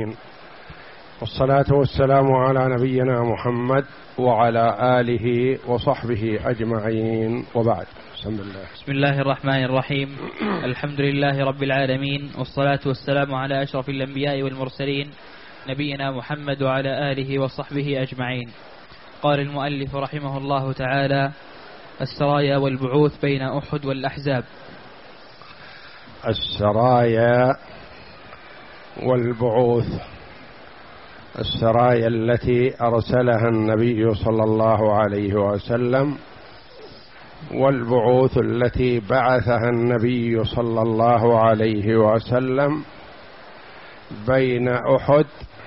العالمين، والصلاة والسلام على نبينا محمد وعلى آله وصحبه أجمعين، وبعد. بسم الله الرحمن الرحيم. الحمد لله رب العالمين، والصلاة والسلام على أشرف الأنبياء والمرسلين نبينا محمد وعلى آله وصحبه أجمعين. قال المؤلف رحمه الله تعالى: السرايا والبعوث بين أحد والأحزاب. السرايا والبعوث، السرايا التي أرسلها النبي صلى الله عليه وسلم، والبعوث التي بعثها النبي صلى الله عليه وسلم بين أحد.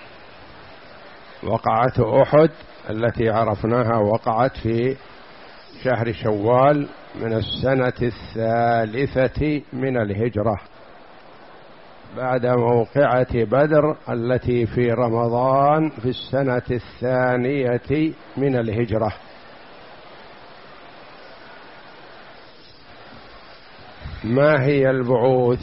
وقعة أحد التي عرفناها وقعت في شهر شوال من السنة 3 من الهجرة، بعد موقعة بدر التي في رمضان في السنة 2 من الهجرة. ما هي البعوث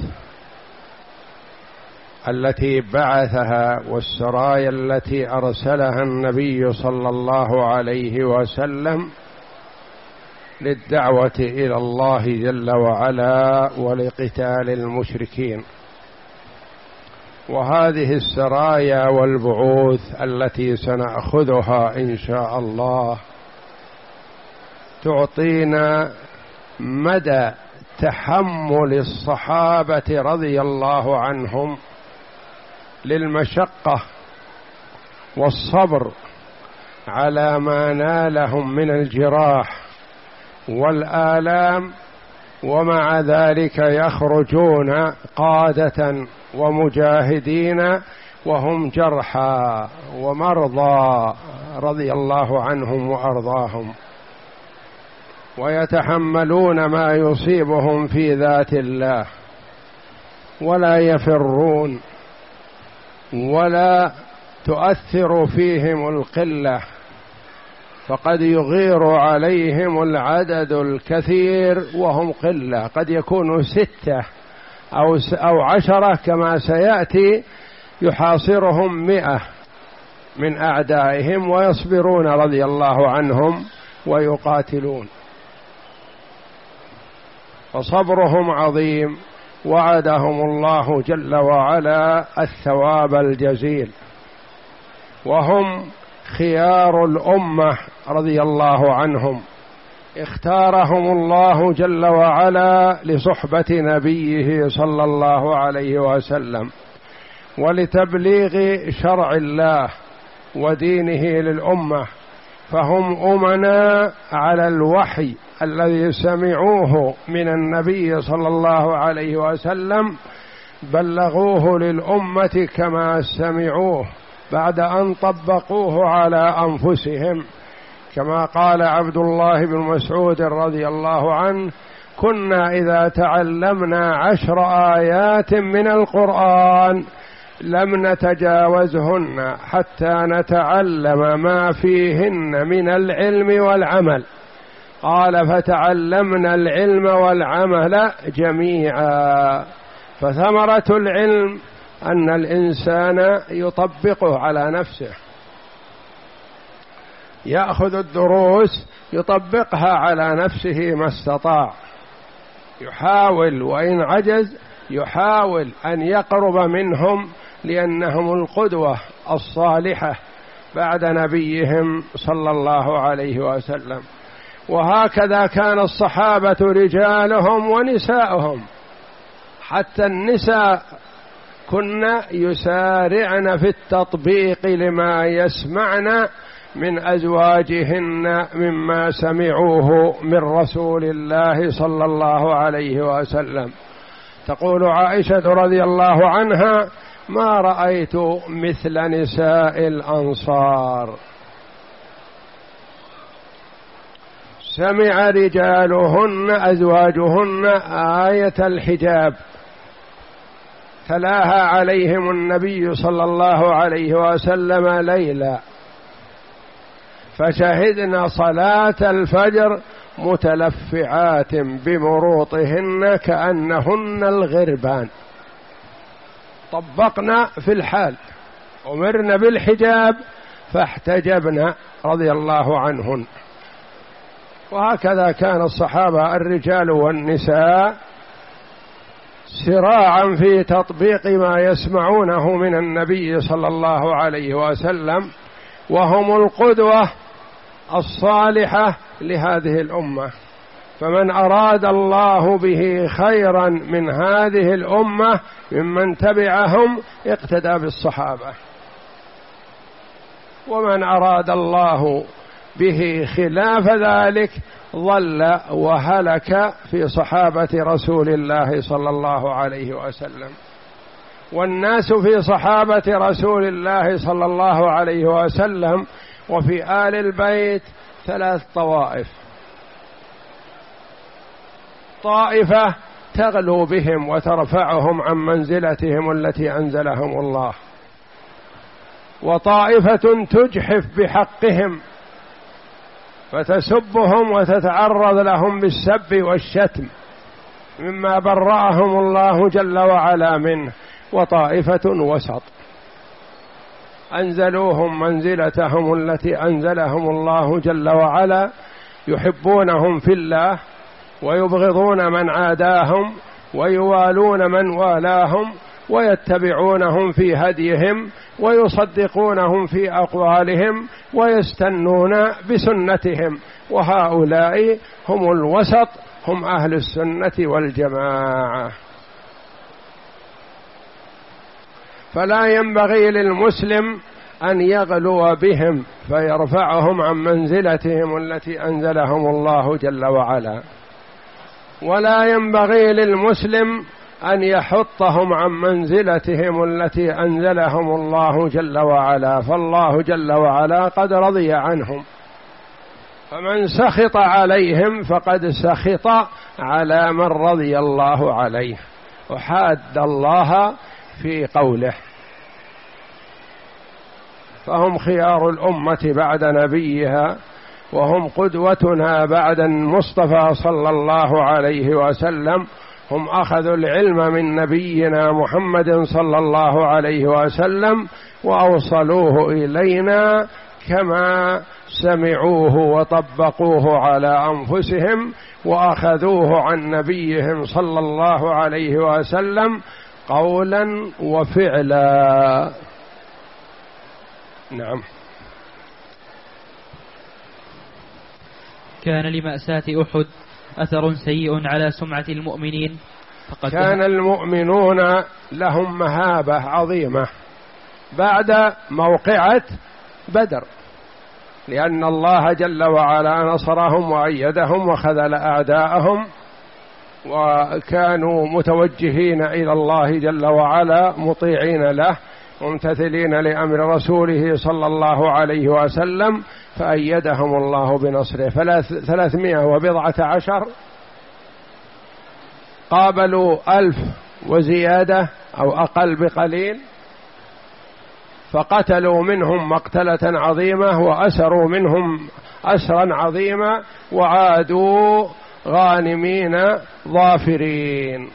التي بعثها والسرايا التي أرسلها النبي صلى الله عليه وسلم للدعوة إلى الله جل وعلا ولقتال المشركين؟ وهذه السرايا والبعوث التي سنأخذها إن شاء الله تعطينا مدى تحمل الصحابة رضي الله عنهم للمشقة والصبر على ما نالهم من الجراح والآلام، ومع ذلك يخرجون قادة ومجاهدين وهم جرحى ومرضى رضي الله عنهم وأرضاهم، ويتحملون ما يصيبهم في ذات الله، ولا يفرون ولا تؤثر فيهم القلة، فقد يغير عليهم العدد الكثير وهم قلة، قد يكونوا 6 أو 10 كما سيأتي، يحاصرهم 100 من أعدائهم ويصبرون رضي الله عنهم ويقاتلون، فصبرهم عظيم، وعدهم الله جل وعلا الثواب الجزيل، وهم خيار الأمة رضي الله عنهم، اختارهم الله جل وعلا لصحبة نبيه صلى الله عليه وسلم ولتبليغ شرع الله ودينه للأمة، فهم أمناء على الوحي الذي سمعوه من النبي صلى الله عليه وسلم، بلغوه للأمة كما سمعوه بعد أن طبقوه على أنفسهم، كما قال عبد الله بن مسعود رضي الله عنه: كنا إذا تعلمنا 10 آيات من القرآن لم نتجاوزهن حتى نتعلم ما فيهن من العلم والعمل. قال: فتعلمنا العلم والعمل جميعا. فثمرة العلم أن الإنسان يطبقه على نفسه، يأخذ الدروس يطبقها على نفسه ما استطاع، يحاول وإن عجز يحاول أن يقرب منهم، لأنهم القدوة الصالحة بعد نبيهم صلى الله عليه وسلم. وهكذا كان الصحابة رجالهم ونساؤهم، حتى النساء كن يسارعن في التطبيق لما يسمعن من أزواجهن مما سمعوه من رسول الله صلى الله عليه وسلم. تقول عائشة رضي الله عنها: ما رأيت مثل نساء الأنصار. سمع رجالهن أزواجهن آية الحجاب، تلاها عليهم النبي صلى الله عليه وسلم ليلا، فشهدنا صلاة الفجر متلفعات بمروطهن كأنهن الغربان. طبقنا في الحال أمرن بالحجاب فاحتجبن رضي الله عنهن. وهكذا كان الصحابة الرجال والنساء سراعا في تطبيق ما يسمعونه من النبي صلى الله عليه وسلم، وهم القدوة الصالحة لهذه الأمة. فمن أراد الله به خيرا من هذه الأمة ممن تبعهم اقتدى بالصحابة، ومن أراد الله به خلاف ذلك ضل وهلك في صحابة رسول الله صلى الله عليه وسلم. والناس في صحابة رسول الله صلى الله عليه وسلم وفي آل البيت 3 طوائف: طائفة تغلو بهم وترفعهم عن منزلتهم التي أنزلهم الله، وطائفة تجحف بحقهم فتسبهم وتتعرض لهم بالسب والشتم مما برأهم الله جل وعلا منه، وطائفة وسط أنزلوهم منزلتهم التي أنزلهم الله جل وعلا، يحبونهم في الله ويبغضون من عاداهم ويوالون من والاهم ويتبعونهم في هديهم ويصدقونهم في أقوالهم ويستنون بسنتهم، وهؤلاء هم الوسط، هم أهل السنة والجماعة. فلا ينبغي للمسلم أن يغلو بهم فيرفعهم عن منزلتهم التي أنزلهم الله جل وعلا، ولا ينبغي للمسلم أن يحطهم عن منزلتهم التي أنزلهم الله جل وعلا، فالله جل وعلا قد رضي عنهم، فمن سخط عليهم فقد سخط على من رضي الله عليه وحاد الله في قوله. فهم خيار الأمة بعد نبيها، وهم قدوتنا بعد المصطفى صلى الله عليه وسلم، هم أخذوا العلم من نبينا محمد صلى الله عليه وسلم وأوصلوه إلينا كما سمعوه وطبقوه على أنفسهم، وأخذوه عن نبيهم صلى الله عليه وسلم قولا وفعلا. نعم. كان لمأساة أحد أثر سيء على سمعة المؤمنين، فقد كان المؤمنون لهم مهابة عظيمة بعد موقعة بدر، لأن الله جل وعلا نصرهم وأيدهم وخذل أعداءهم، وكانوا متوجهين إلى الله جل وعلا مطيعين له ممتثلين لأمر رسوله صلى الله عليه وسلم، فأيدهم الله بنصره. 310 قابلوا 1000 وزيادة أو أقل بقليل، فقتلوا منهم مقتلة عظيمة وأسروا منهم أسرا عظيما، وعادوا غانمين ظافرين،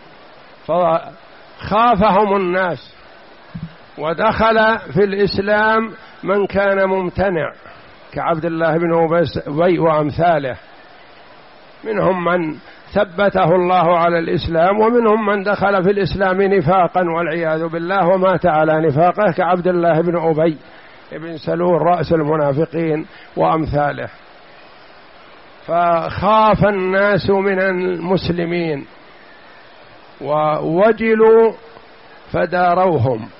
فخافهم الناس، ودخل في الإسلام من كان ممتنع كعبد الله بن أبي وأمثاله، منهم من ثبته الله على الإسلام، ومنهم من دخل في الإسلام نفاقا والعياذ بالله ومات على نفاقه كعبد الله بن أبي بن سلول رأس المنافقين وأمثاله. فخاف الناس من المسلمين ووجلوا فداروهم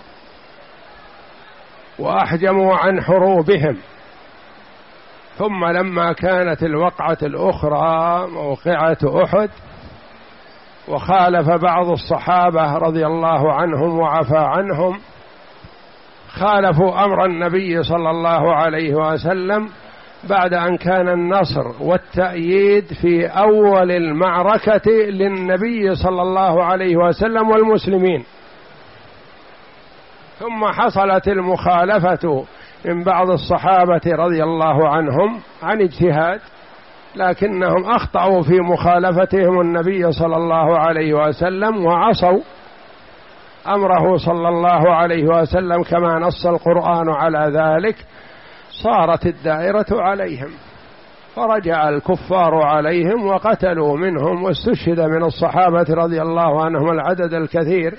وأحجموا عن حروبهم. ثم لما كانت الوقعة الأخرى موقعة أحد، وخالف بعض الصحابة رضي الله عنهم وعفى عنهم، خالفوا أمر النبي صلى الله عليه وسلم بعد أن كان النصر والتأييد في أول المعركة للنبي صلى الله عليه وسلم والمسلمين، ثم حصلت المخالفة من بعض الصحابة رضي الله عنهم عن اجتهاد، لكنهم أخطأوا في مخالفتهم النبي صلى الله عليه وسلم وعصوا أمره صلى الله عليه وسلم كما نص القرآن على ذلك، صارت الدائرة عليهم، فرجع الكفار عليهم وقتلوا منهم، واستشهد من الصحابة رضي الله عنهم العدد الكثير.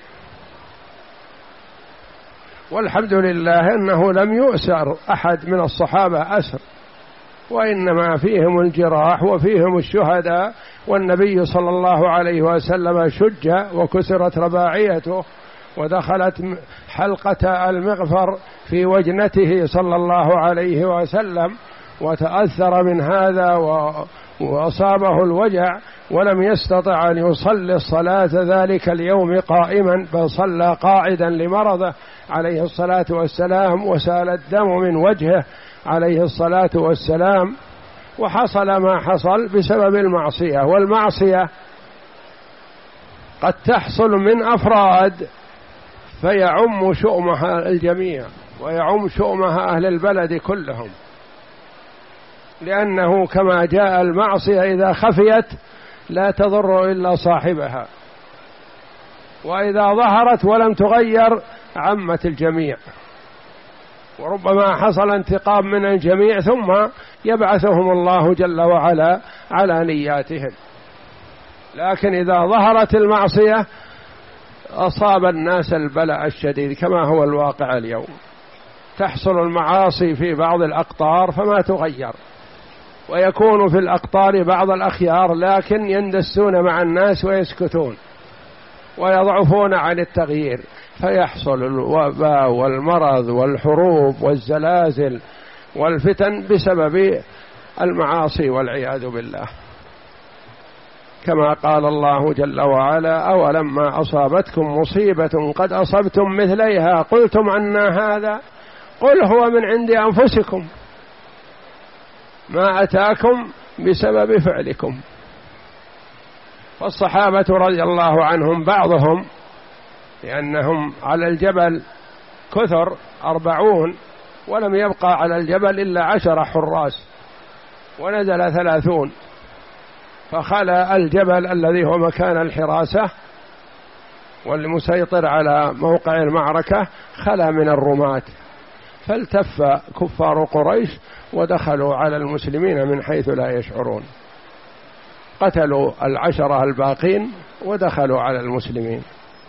والحمد لله أنه لم يؤسر أحد من الصحابة أسر، وإنما فيهم الجراح وفيهم الشهداء، والنبي صلى الله عليه وسلم شج وكسرت رباعيته ودخلت حلقة المغفر في وجنته صلى الله عليه وسلم، وتأثر من هذا وأصابه الوجع، ولم يستطع أن يصلي الصلاة ذلك اليوم قائما، بل صلى قاعدا لمرضه عليه الصلاة والسلام، وسال الدم من وجهه عليه الصلاة والسلام. وحصل ما حصل بسبب المعصية، والمعصية قد تحصل من أفراد فيعم شؤمها الجميع، ويعم شؤمها أهل البلد كلهم، لأنه كما جاء المعصية إذا خفيت لا تضر إلا صاحبها، وإذا ظهرت ولم تغير عمت الجميع، وربما حصل انتقام من الجميع ثم يبعثهم الله جل وعلا على نياتهم. لكن إذا ظهرت المعصية أصاب الناس البلاء الشديد كما هو الواقع اليوم، تحصل المعاصي في بعض الأقطار فما تغير، ويكون في الأقطار بعض الأخيار لكن يندسون مع الناس ويسكتون ويضعفون عن التغيير، فيحصل الوباء والمرض والحروب والزلازل والفتن بسبب المعاصي والعياذ بالله. كما قال الله جل وعلا: أولما أصابتكم مصيبة قد أصبتم مثليها قلتم أنى هذا قل هو من عند أنفسكم ما أتاكم بسبب فعلكم. والصحابة رضي الله عنهم بعضهم لأنهم على الجبل كثر 40 ولم يبقى على الجبل إلا 10 حراس، ونزل 30، فخلى الجبل الذي هو مكان الحراسة والمسيطر على موقع المعركة خلى من الرماة، فالتف كفار قريش ودخلوا على المسلمين من حيث لا يشعرون، قتلوا 10 الباقين ودخلوا على المسلمين.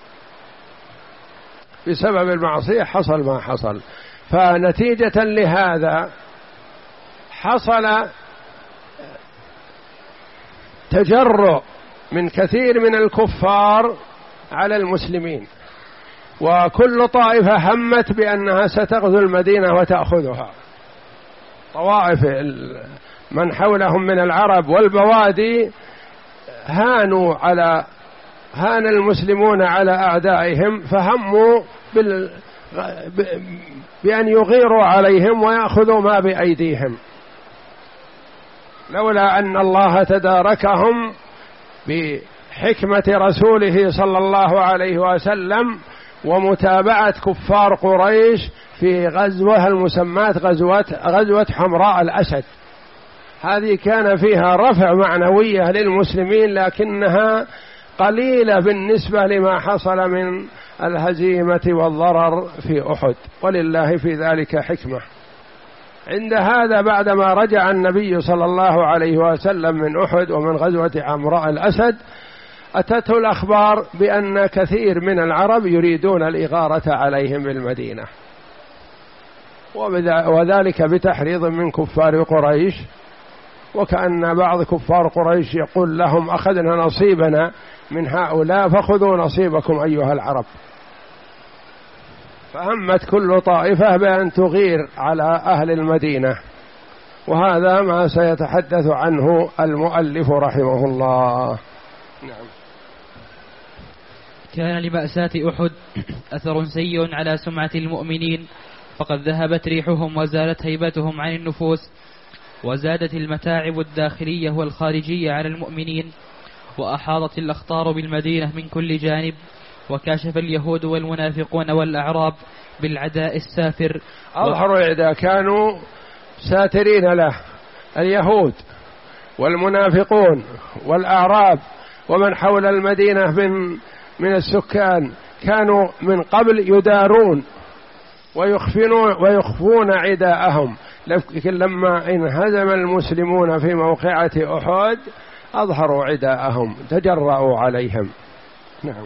بسبب المعصية حصل ما حصل. فنتيجة لهذا حصل تجرؤ من كثير من الكفار على المسلمين، وكل طائفة همت بأنها ستغزو المدينة وتأخذها. طوائف من حولهم من العرب والبوادي هان المسلمون على أعدائهم، فهموا بأن يغيروا عليهم ويأخذوا ما بأيديهم، لولا أن الله تداركهم بحكمة رسوله صلى الله عليه وسلم ومتابعة كفار قريش في غزوة المسماة غزوة حمراء الأسد. هذه كان فيها رفع معنوية للمسلمين، لكنها قليلة بالنسبة لما حصل من الهزيمة والضرر في أحد، ولله في ذلك حكمة. عند هذا بعدما رجع النبي صلى الله عليه وسلم من أحد ومن غزوة حمراء الأسد، أتته الأخبار بأن كثير من العرب يريدون الإغارة عليهم بالمدينة، وذلك بتحريض من كفار قريش، وكأن بعض كفار قريش يقول لهم: أخذنا نصيبنا من هؤلاء فخذوا نصيبكم أيها العرب. فهمت كل طائفة بأن تغير على أهل المدينة، وهذا ما سيتحدث عنه المؤلف رحمه الله. نعم. كان لمأساة أحد أثر سيء على سمعة المؤمنين، فقد ذهبت ريحهم وزالت هيبتهم عن النفوس، وزادت المتاعب الداخلية والخارجية على المؤمنين، وأحاطت الأخطار بالمدينة من كل جانب، وكاشف اليهود والمنافقون والأعراب بالعداء السافر. أظهروا العداء، كانوا ساترين له، اليهود والمنافقون والأعراب ومن حول المدينة من السكان كانوا من قبل يدارون ويخفون عداءهم، لكن لما انهزم المسلمون في موقعة أحد أظهروا عداءهم، تجرأوا عليهم. نعم.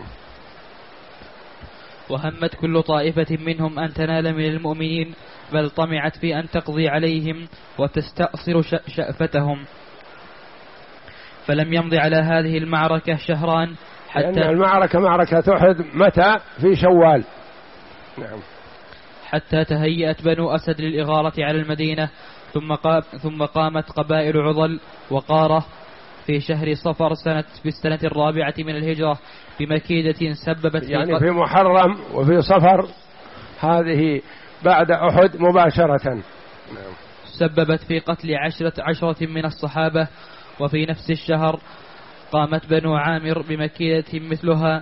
وهمت كل طائفة منهم أن تنال من المؤمنين، بل طمعت في أن تقضي عليهم وتستأصل شأفتهم. فلم يمض على هذه المعركة شهران لأن المعركة معركة أحد متى؟ في شوال. نعم. حتى تهيأت بنو أسد للإغارة على المدينة، ثم قامت قبائل عضل وقارة في شهر صفر في السنة 4 من الهجرة بمكيدة سببت يعني في محرم وفي صفر، هذه بعد أحد مباشرة. سببت في قتل 10 من الصحابة. وفي نفس الشهر قامت بنو عامر بمكيدة مثلها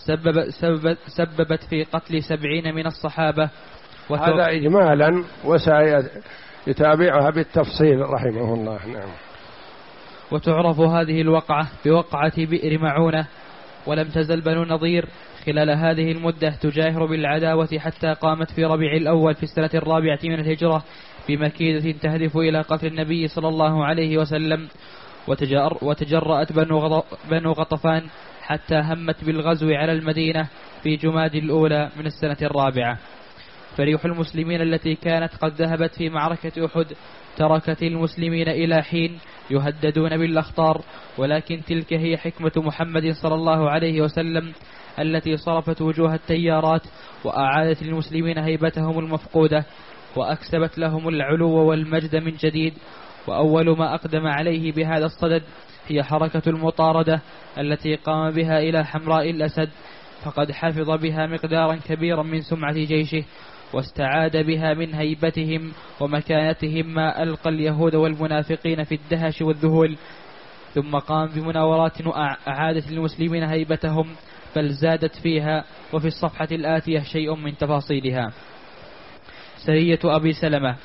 سببت في قتل 70 من الصحابة. هذا إجمالا، وسيتابعها بالتفصيل رحمه الله. نعم. وتعرف هذه الوقعة بوقعة بئر معونة. ولم تزل بنو النضير خلال هذه المدة تجاهر بالعداوة، حتى قامت في ربيع الأول في السنة 4 من الهجرة بمكيدة تهدف إلى قتل النبي صلى الله عليه وسلم. وتجرأت بنو غطفان حتى همت بالغزو على المدينة في جماد الأولى من السنة 4. فريح المسلمين التي كانت قد ذهبت في معركة أحد تركت المسلمين إلى حين يهددون بالأخطار، ولكن تلك هي حكمة محمد صلى الله عليه وسلم التي صرفت وجوه التيارات وأعادت للمسلمين هيبتهم المفقودة، وأكسبت لهم العلو والمجد من جديد. وأول ما أقدم عليه بهذا الصدد هي حركة المطاردة التي قام بها إلى حمراء الأسد، فقد حفظ بها مقدارا كبيرا من سمعة جيشه، واستعاد بها من هيبتهم ومكانتهم ما ألقى اليهود والمنافقين في الدهش والذهول. ثم قام بمناورات أعادت للمسلمين هيبتهم، بل زادت فيها. وفي الصفحة الآتية شيء من تفاصيلها. سرية أبي سلمة.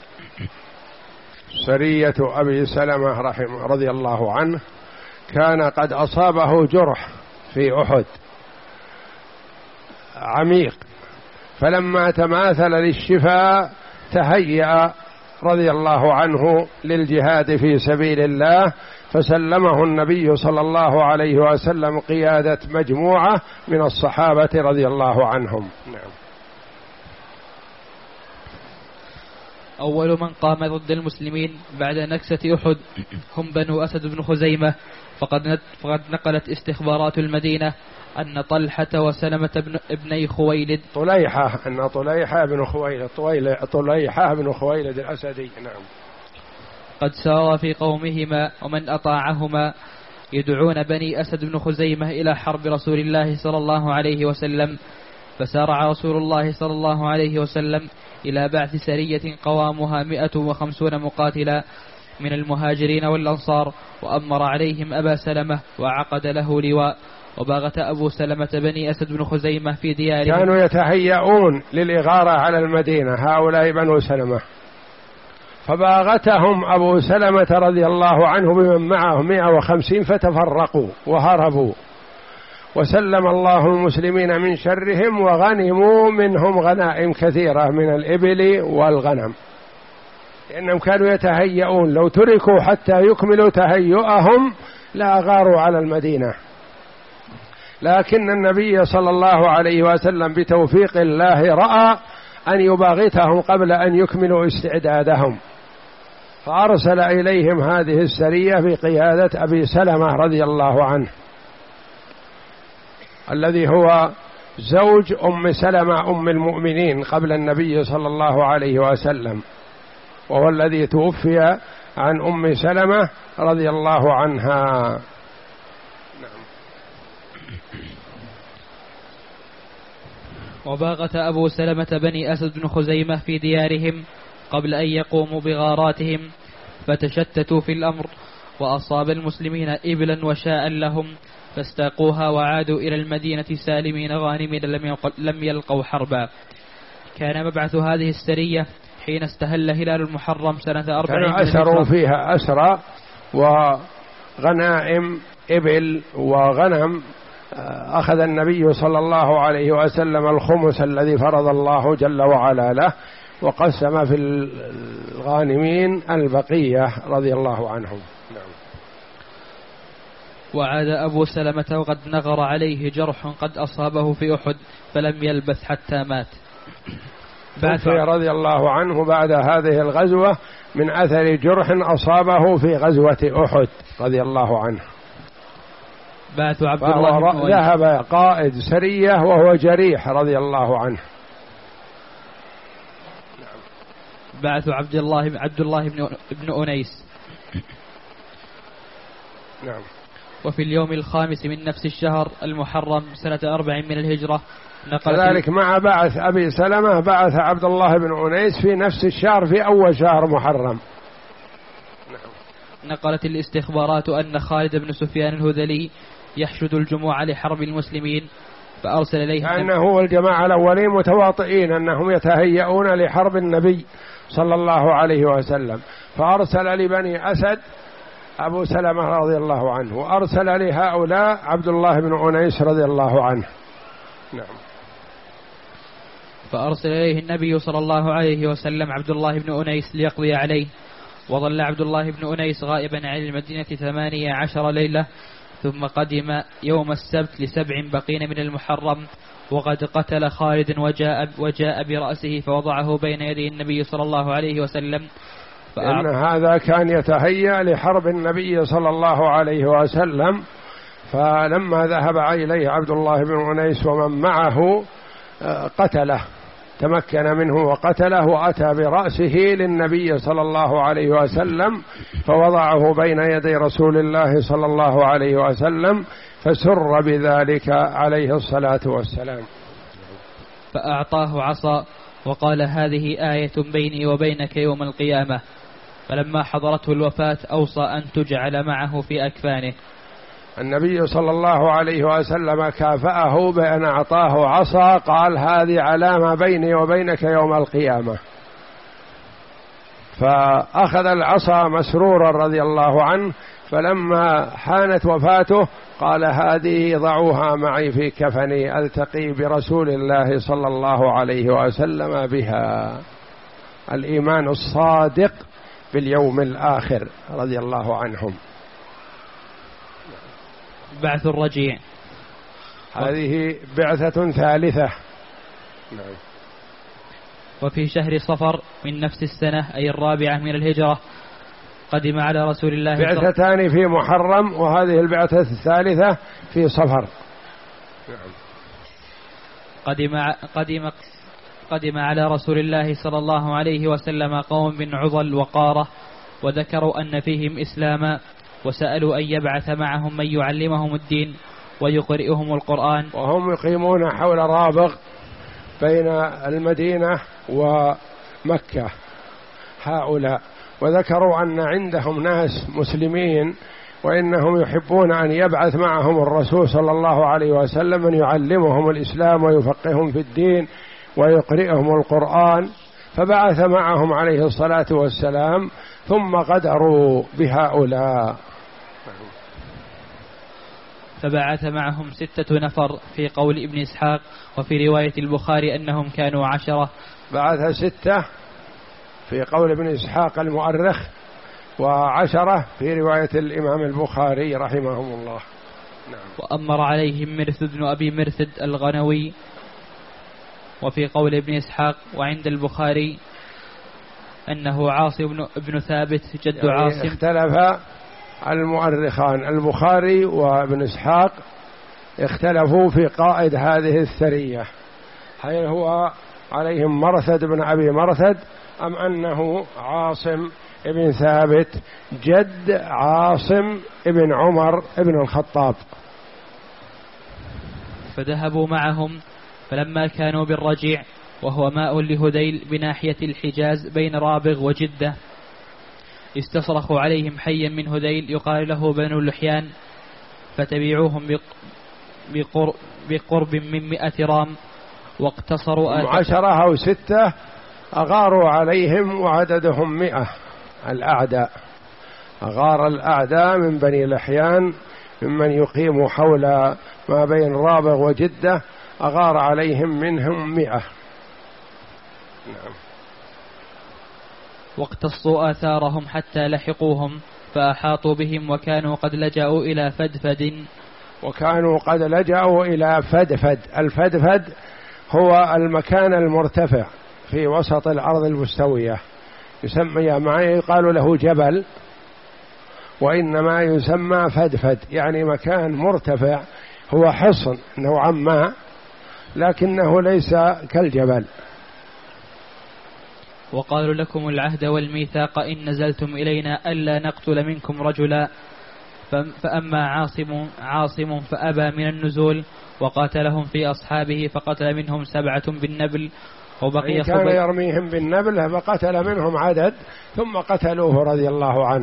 سرية أبي سلمة رضي الله عنه كان قد أصابه جرح في أحد عميق، فلما تماثل للشفاء تهيأ رضي الله عنه للجهاد في سبيل الله، فسلمه النبي صلى الله عليه وسلم قيادة مجموعة من الصحابة رضي الله عنهم. نعم. أول من قام ضد المسلمين بعد نكسة أحد هم بنو أسد بن خزيمة، فقد نقلت استخبارات المدينة أن طلحة وسلمة ابني خويلد طليحة بن خويلد الأسدي. نعم. قد سار في قومهما ومن أطاعهما يدعون بني أسد بن خزيمة إلى حرب رسول الله صلى الله عليه وسلم. فسارع رسول الله صلى الله عليه وسلم إلى بعث سرية قوامها 150 مقاتلا من المهاجرين والأنصار، وأمر عليهم أبا سلمة وعقد له لواء. وباغت أبو سلمة بني أسد بن خزيمة في ديارهم، كانوا يتهيئون للإغارة على المدينة هؤلاء بنو سلمة، فباغتهم أبو سلمة رضي الله عنه بمن معه 150 فتفرقوا وهربوا، وسلم الله المسلمين من شرهم، وغنموا منهم غنائم كثيرة من الإبل والغنم، لأنهم كانوا يتهيئون، لو تركوا حتى يكملوا تهيئهم لأغاروا على المدينة. لكن النبي صلى الله عليه وسلم بتوفيق الله رأى أن يباغتهم قبل أن يكملوا استعدادهم، فأرسل إليهم هذه السرية بقيادة أبي سلمة رضي الله عنه، الذي هو زوج أم سلمة أم المؤمنين قبل النبي صلى الله عليه وسلم، وهو الذي توفي عن أم سلمة رضي الله عنها. وباغت أبو سلمة بني أسد بن خزيمة في ديارهم قبل أن يقوموا بغاراتهم، فتشتتوا في الأمر، وأصاب المسلمين إبلا وشاء لهم، فاستاقوها وعادوا إلى المدينة سالمين غانمين لم يلقوا حربا. كان مبعث هذه السرية حين استهل هلال المحرم سنة 40، كانوا أسروا فيها أسرى وغنائم إبل وغنم أخذ النبي صلى الله عليه وسلم الخمس الذي فرض الله جل وعلا له، وقسم في الغانمين البقية رضي الله عنهم. نعم. وعاد أبو سلمة وقد نغر عليه جرح قد أصابه في أحد فلم يلبث حتى مات. توفي رضي الله عنه بعد هذه الغزوة من أثر جرح أصابه في غزوة أحد رضي الله عنه. بعث عبد الله بن ذهب قائد سرية وهو جريح رضي الله عنه. بعث عبد الله بن أنيس. نعم. وفي اليوم الخامس من نفس الشهر المحرم سنة 4 من الهجرة كذلك مع بعث أبي سلمة بعث عبد الله بن أنيس في نفس الشهر في أول شهر محرم. نقلت الاستخبارات أن خالد بن سفيان الهذلي يحشد الجموع لحرب المسلمين فأرسل إليه لأنه والجماعة الأولين متواطئين أنهم يتهيئون لحرب النبي صلى الله عليه وسلم، فأرسل لبني أسد أبو سلمة رضي الله عنه، وأرسل لهؤلاء عبد الله بن أنيس رضي الله عنه. نعم. فأرسل إليه النبي صلى الله عليه وسلم عبد الله بن أنيس ليقضي عليه، وظل عبد الله بن أنيس غائبا عن المدينة 18 ليلة، ثم قدم يوم السبت ل7 بقين من المحرم، وقد قتل خالد وجاء برأسه فوضعه بين يدي النبي صلى الله عليه وسلم. إن هذا كان يتهيأ لحرب النبي صلى الله عليه وسلم، فلما ذهب إليه عبد الله بن أنيس ومن معه قتله، تمكن منه وقتله، وأتى برأسه للنبي صلى الله عليه وسلم فوضعه بين يدي رسول الله صلى الله عليه وسلم، فسر بذلك عليه الصلاة والسلام. فأعطاه عصا وقال هذه آية بيني وبينك يوم القيامة. فلما حضرته الوفاة أوصى أن تجعل معه في أكفانه. النبي صلى الله عليه وسلم كافأه بأن أعطاه عصا، قال هذه علامة بيني وبينك يوم القيامة، فأخذ العصا مسرورا رضي الله عنه، فلما حانت وفاته قال هذه ضعوها معي في كفني ألتقي برسول الله صلى الله عليه وسلم بها. الإيمان الصادق باليوم الآخر رضي الله عنهم. بعث الرجيع، هذه بعثة ثالثة. نعم. وفي شهر صفر من نفس السنة أي 4 من الهجرة قدم على رسول الله بعثتان في محرم، وهذه البعثة الثالثة في صفر. نعم. قدم على رسول الله صلى الله عليه وسلم قوم من عضل وقارة، وذكروا أن فيهم إسلاما، وسألوا أن يبعث معهم من يعلمهم الدين ويقرئهم القرآن، وهم يقيمون حول رابغ بين المدينة ومكة هؤلاء، وذكروا أن عندهم ناس مسلمين وإنهم يحبون أن يبعث معهم الرسول صلى الله عليه وسلم من يعلمهم الإسلام ويفقههم في الدين ويقرئهم القرآن، فبعث معهم عليه الصلاة والسلام، ثم غدروا بهؤلاء. فبعث معهم 6 نفر في قول ابن إسحاق، وفي رواية البخاري أنهم كانوا 10. بعث 6 في قول ابن إسحاق المؤرخ، و10 في رواية الإمام البخاري رحمهم الله. نعم. وأمر عليهم مرثد بن أبي مرثد الغنوي، وفي قول ابن إسحاق وعند البخاري أنه عاصم بن ثابت جد عاصم. اختلف المؤرخان البخاري وابن إسحاق اختلفوا في قائد هذه السرية، هل هو عليهم مرثد بن أبي مرثد أم أنه عاصم ابن ثابت جد عاصم ابن عمر ابن الخطاب. فذهبوا معهم، فلما كانوا بالرجيع وهو ماء لهذيل بناحية الحجاز بين رابغ وجدة، استصرخوا عليهم حيا من هذيل يقال له بنو اللحيان، فتبعوهم بقرب من 100 رام، واقتصروا 10 أو 6 أغاروا عليهم وعددهم 100 الأعداء، أغار الأعداء من بني لحيان ممن يقيم حول ما بين رابغ وجدة أغار عليهم منهم 100. نعم. واقتصوا آثارهم حتى لحقوهم فأحاطوا بهم وكانوا قد لجأوا إلى فدفد. الفدفد هو المكان المرتفع في وسط الأرض المستوية، يسمى ما يقال له جبل، وإنما يسمى فدفد، يعني مكان مرتفع، هو حصن نوعا ما لكنه ليس كالجبل. وقالوا لكم العهد والميثاق إن نزلتم إلينا ألا نقتل منكم رجلا فأما عاصم فأبى من النزول وقاتلهم في أصحابه فقتل منهم 7 بالنبل وبقي كان يرميهم بالنبل فقتل منهم عدد ثم قتلوه رضي الله عنه.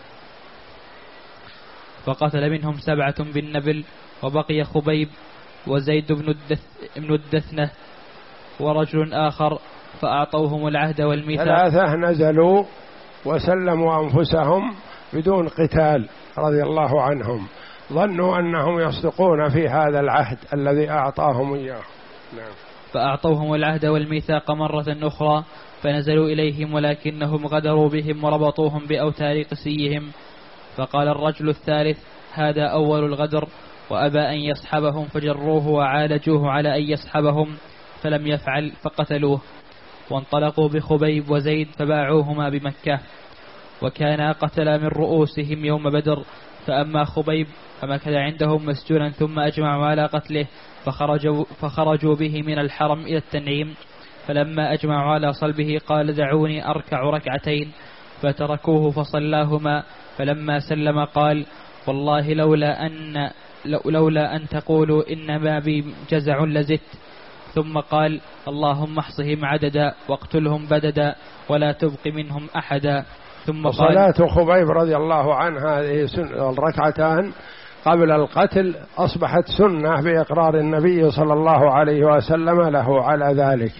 فقتل منهم 7 بالنبل وبقي خبيب وزيد بن الدثنة ورجل آخر فأعطوهم العهد والميثاق. 3 نزلوا وسلموا أنفسهم بدون قتال رضي الله عنهم، ظنوا أنهم يصدقون في هذا العهد الذي أعطاهم إياه. نعم. فأعطوهم العهد والميثاق مرة أخرى فنزلوا إليهم ولكنهم غدروا بهم وربطوهم بأوتار قسيهم. فقال الرجل الثالث هذا أول الغدر وأبى أن يصحبهم فجروه وعالجوه على أن يصحبهم فلم يفعل فقتلوه. وانطلقوا بخبيب وزيد فباعوهما بمكة وكانا قتلا من رؤوسهم يوم بدر. فأما خبيب فمكث عندهم مسجونا ثم أجمعوا على قتله فخرجوا به من الحرم إلى التنعيم. فلما أجمعوا على صلبه قال دعوني أركع ركعتين فتركوه فصلاهما. فلما سلم قال والله لولا أن تقولوا إنما بي جزع لزدت. ثم قال اللهم احصهم عددا واقتلهم بددا ولا تبق منهم أحدا. ثم قال صلاة خبيب رضي الله عنه هذه الركعتان قبل القتل أصبحت سنة بإقرار النبي صلى الله عليه وسلم له على ذلك،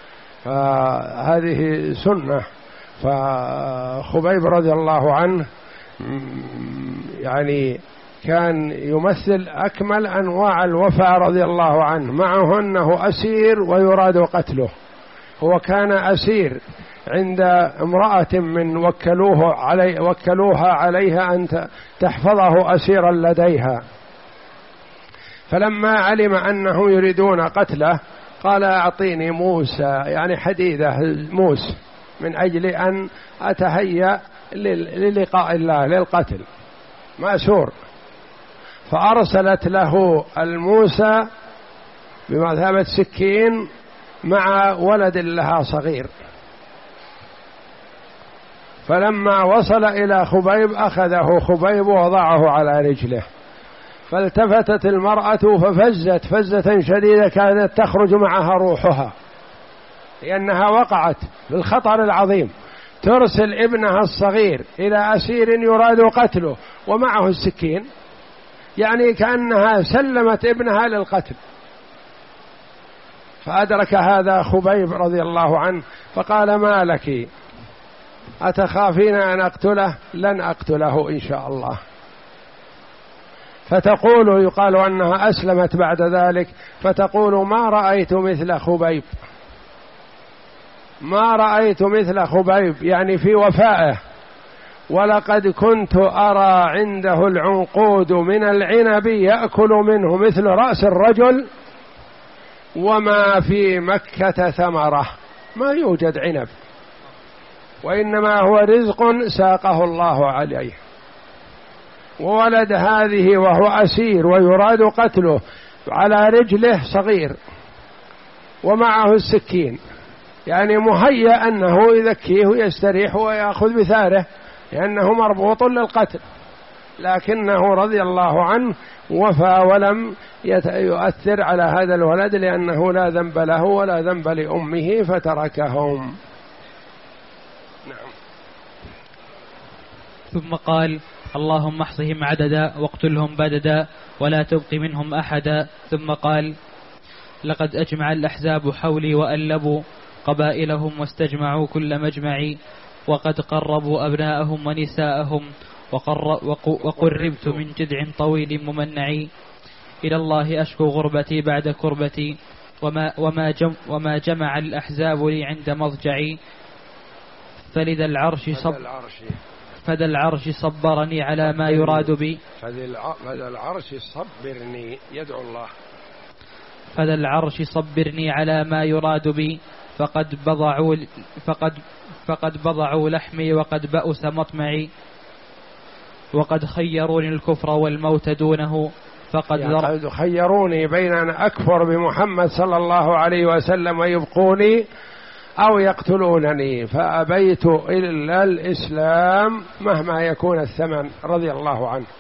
فهذه سنة. فخبيب رضي الله عنه يعني كان يمثل أكمل أنواع الوفاء رضي الله عنه، معه أنه أسير ويراد قتله. هو كان أسير عند امرأة من وكلوها عليها أن تحفظه أسيرا لديها، فلما علم أنهم يريدون قتله قال أعطيني موسى، يعني حديدة موس، من أجل أن أتهيأ للقاء الله للقتل، مأسور. فأرسلت له الموسى بمثابة سكين مع ولد لها صغير. فلما وصل إلى خبيب أخذه خبيب ووضعه على رجله، فالتفتت المرأة ففزت فزة شديدة كانت تخرج معها روحها، لأنها وقعت بالخطر العظيم. ترسل ابنها الصغير إلى أسير يراد قتله ومعه السكين، يعني كأنها سلمت ابنها للقتل. فأدرك هذا خبيب رضي الله عنه فقال ما لك أتخافين أن أقتله؟ لن أقتله إن شاء الله. فتقول يقال أنها أسلمت بعد ذلك، فتقول ما رأيت مثل خبيب، ما رأيت مثل خبيب، يعني في وفائه. ولقد كنت أرى عنده العنقود من العنب يأكل منه مثل رأس الرجل، وما في مكة ثمرة، ما يوجد عنب، وإنما هو رزق ساقه الله عليه. وولد هذه وهو أسير ويراد قتله على رجله صغير ومعه السكين، يعني مهيأ أنه يذكيه ويستريح ويأخذ بثاره لأنه مربوط للقتل، لكنه رضي الله عنه وفى ولم يؤثر على هذا الولد لأنه لا ذنب له ولا ذنب لأمه فتركهم. نعم. ثم قال اللهم احصهم عددا واقتلهم بددا ولا تبق منهم أحدا. ثم قال لقد أجمع الأحزاب حولي وألبوا قبائلهم واستجمعوا كل مجمعي، وقد قربوا أبناءهم ونساءهم وقربت من جذع طويل ممنعي. إلى الله أشكو غربتي بعد كربتي، وما جمع الأحزاب لي عند مضجعي، فلذا العرش صبرني على ما يراد بي. فذا العرش صبرني، يدعو الله. فذا العرش صبرني على ما يراد بي، فقد بضعوا لحمي وقد بأس مطمعي، وقد خيروني الكفر والموت دونه، فقد خيروني بين أن أكفر بمحمد صلى الله عليه وسلم ويبقوني أو يقتلونني، فأبيت إلا الإسلام مهما يكون الثمن، رضي الله عنه.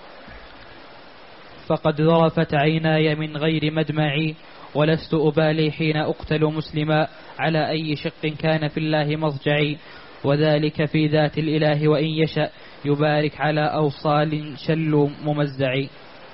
فقد ذرفت عيناي من غير مدمعي، ولست أبالي حين أقتل مسلما، على أي شق كان في الله مضجعي، وذلك في ذات الإله وإن يشأ يبارك على أوصال شل ممزعي.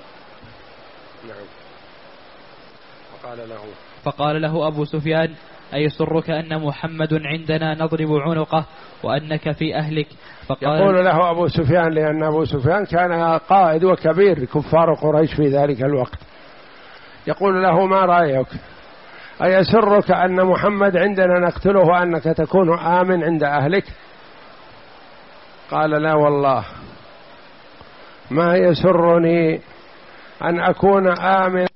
فقال له أبو سفيان: أيسرك أن محمد عندنا نضرب عنقه وأنك في أهلك؟ يقول له أبو سفيان، لأن أبو سفيان كان قائد وكبير كفار قريش في ذلك الوقت، يقول له: ما رأيك؟ أيسرك أن محمد عندنا نقتله وأنك تكون آمن عند أهلك؟ قال: لا والله ما يسرني أن أكون آمن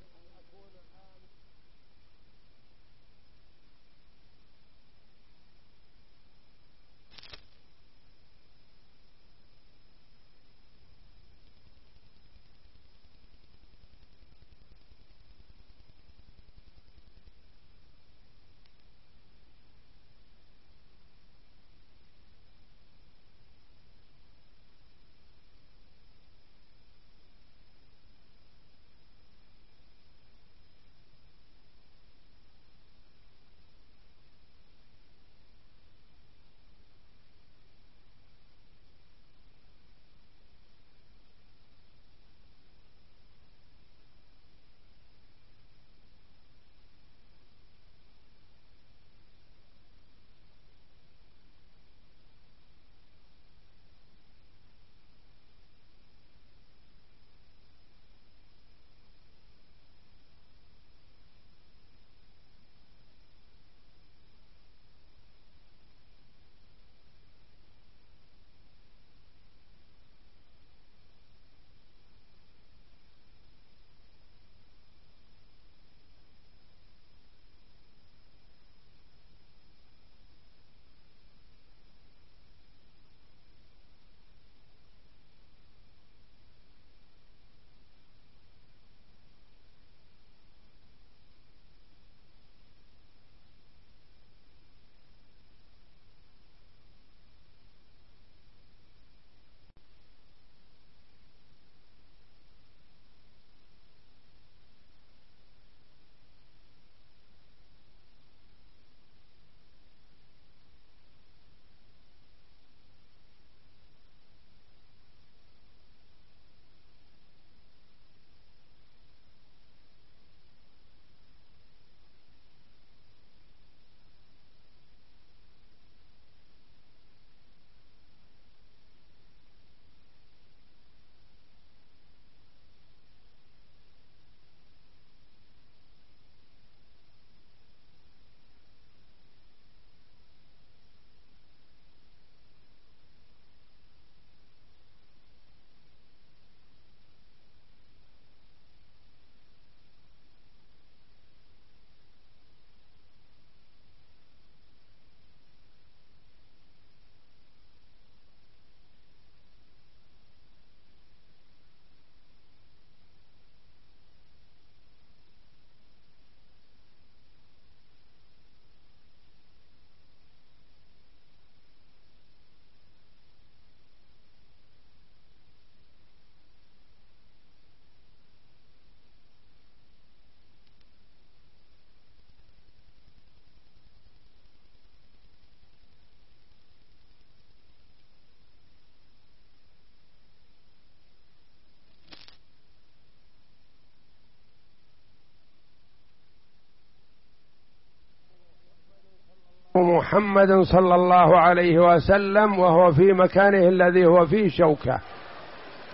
محمد صلى الله عليه وسلم وهو في مكانه الذي هو فيه شوكة،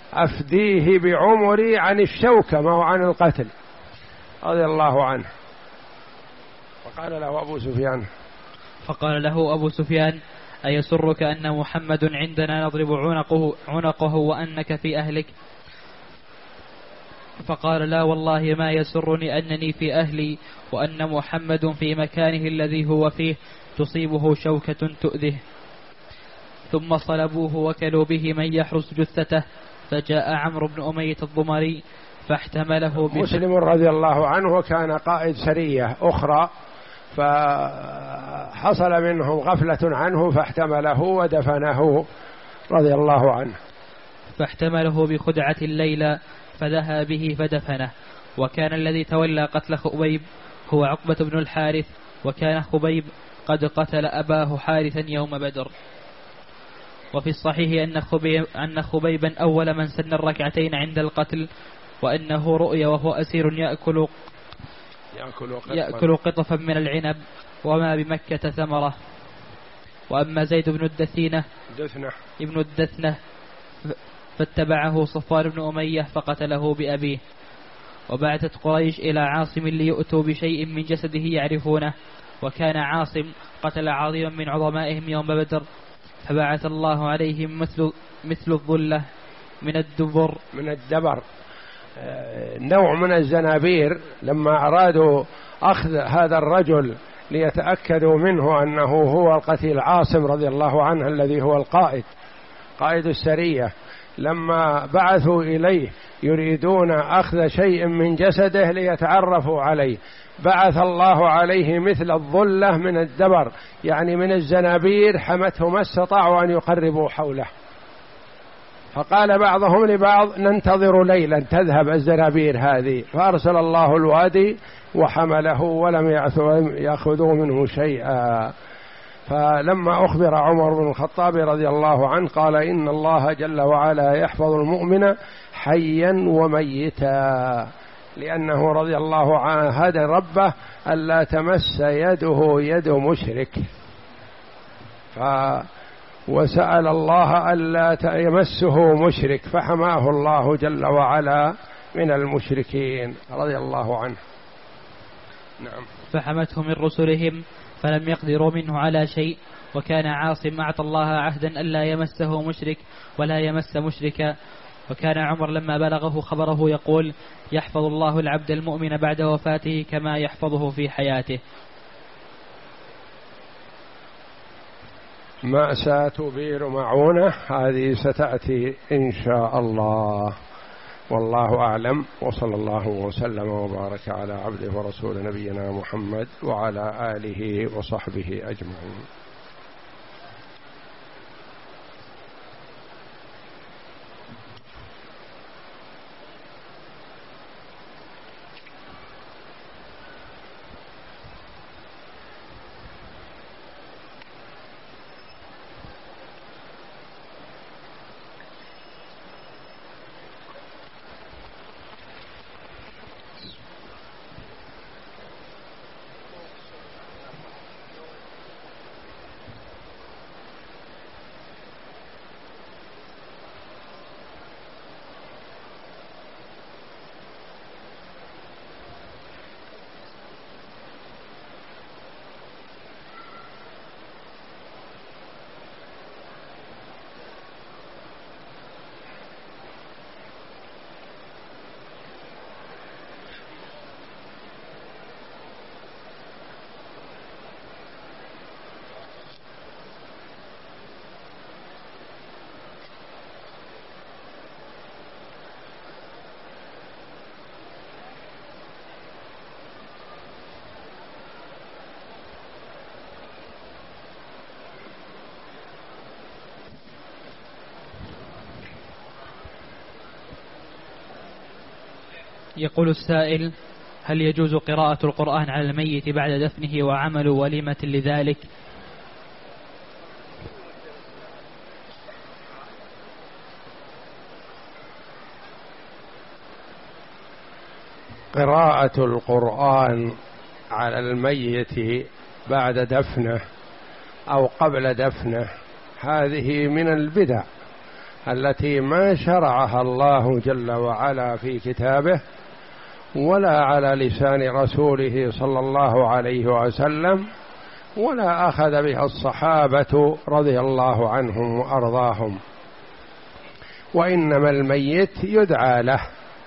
أفديه بعمري عن الشوكة ما هو عن القتل رضي الله عنه. فقال له أبو سفيان أيسرك أن محمد عندنا نضرب عنقه وأنك في أهلك؟ فقال لا والله ما يسرني أنني في أهلي وأن محمد في مكانه الذي هو فيه تصيبه شوكة تؤذه. ثم صلبوه وكلوا به من يحرس جثته، فجاء عمرو بن أمية الضمري فاحتمله مسلم رضي الله عنه وكان قائد سرية أخرى، فحصل منهم غفلة عنه فاحتمله ودفنه رضي الله عنه. فاحتمله بخدعة الليلة فذهب به فدفنه. وكان الذي تولى قتل خبيب هو عقبة بن الحارث، وكان خبيب قد قتل أباه حارثا يوم بدر. وفي الصحيح أن خبيبا أول من سن الركعتين عند القتل، وأنه رؤي وهو أسير يأكل قطفا من العنب وما بمكة ثمرة. وأما زيد بن الدثنة فاتبعه صفوان بن أمية فقتله بأبيه. وبعثت قريش إلى عاصم ليؤتوا بشيء من جسده يعرفونه، وكان عاصم قتل عظيما من عظمائهم يوم بدر، فبعث الله عليهم مثل الظلة من الدبر نوع من الزنابير. لما أرادوا أخذ هذا الرجل ليتأكدوا منه أنه هو القتيل عاصم رضي الله عنه الذي هو قائد السرية، لما بعثوا إليه يريدون أخذ شيء من جسده ليتعرفوا عليه، بعث الله عليه مثل الظلة من الدبر، يعني من الزنابير حمته ما استطاعوا أن يقربوا حوله. فقال بعضهم لبعض ننتظر ليلا تذهب الزنابير هذه، فأرسل الله الوادي وحمله ولم يأخذوا منه شيئا. فلما أخبر عمر بن الخطاب رضي الله عنه قال إن الله جل وعلا يحفظ المؤمن حيا وميتا، لأنه رضي الله عنه هدى ربه ألا تمس يده يد مشرك، وسأل الله ألا يمسه مشرك فحماه الله جل وعلا من المشركين رضي الله عنه. نعم. فحمته من رسلهم فلم يقدروا منه على شيء. وكان عاصم أعطى الله عهدا ألا يمسه مشرك ولا يمس مشركا. وكان عمر لما بلغه خبره يقول يحفظ الله العبد المؤمن بعد وفاته كما يحفظه في حياته. مأساة بئر معونة هذه ستأتي إن شاء الله، والله أعلم، وصلى الله وسلم وبارك على عبده ورسول نبينا محمد وعلى آله وصحبه أجمعين. يقول السائل: هل يجوز قراءة القرآن على الميت بعد دفنه وعمل وليمة لذلك؟ قراءة القرآن على الميت بعد دفنه أو قبل دفنه هذه من البدع التي ما شرعها الله جل وعلا في كتابه ولا على لسان رسوله صلى الله عليه وسلم، ولا أخذ بها الصحابة رضي الله عنهم وأرضاهم. وإنما الميت يدعى له،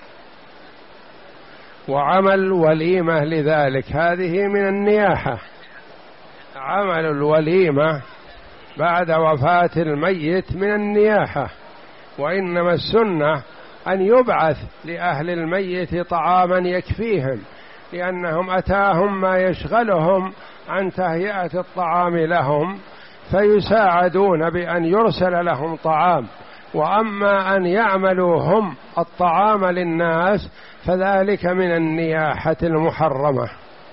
وعمل وليمة لذلك هذه من النياحة. عمل الوليمة بعد وفاة الميت من النياحة، وإنما السنة أن يبعث لأهل الميت طعاما يكفيهم، لأنهم أتاهم ما يشغلهم عن تهيئة الطعام لهم، فيساعدون بأن يرسل لهم طعام. وأما أن يعملوا هم الطعام للناس فذلك من النياحة المحرمة.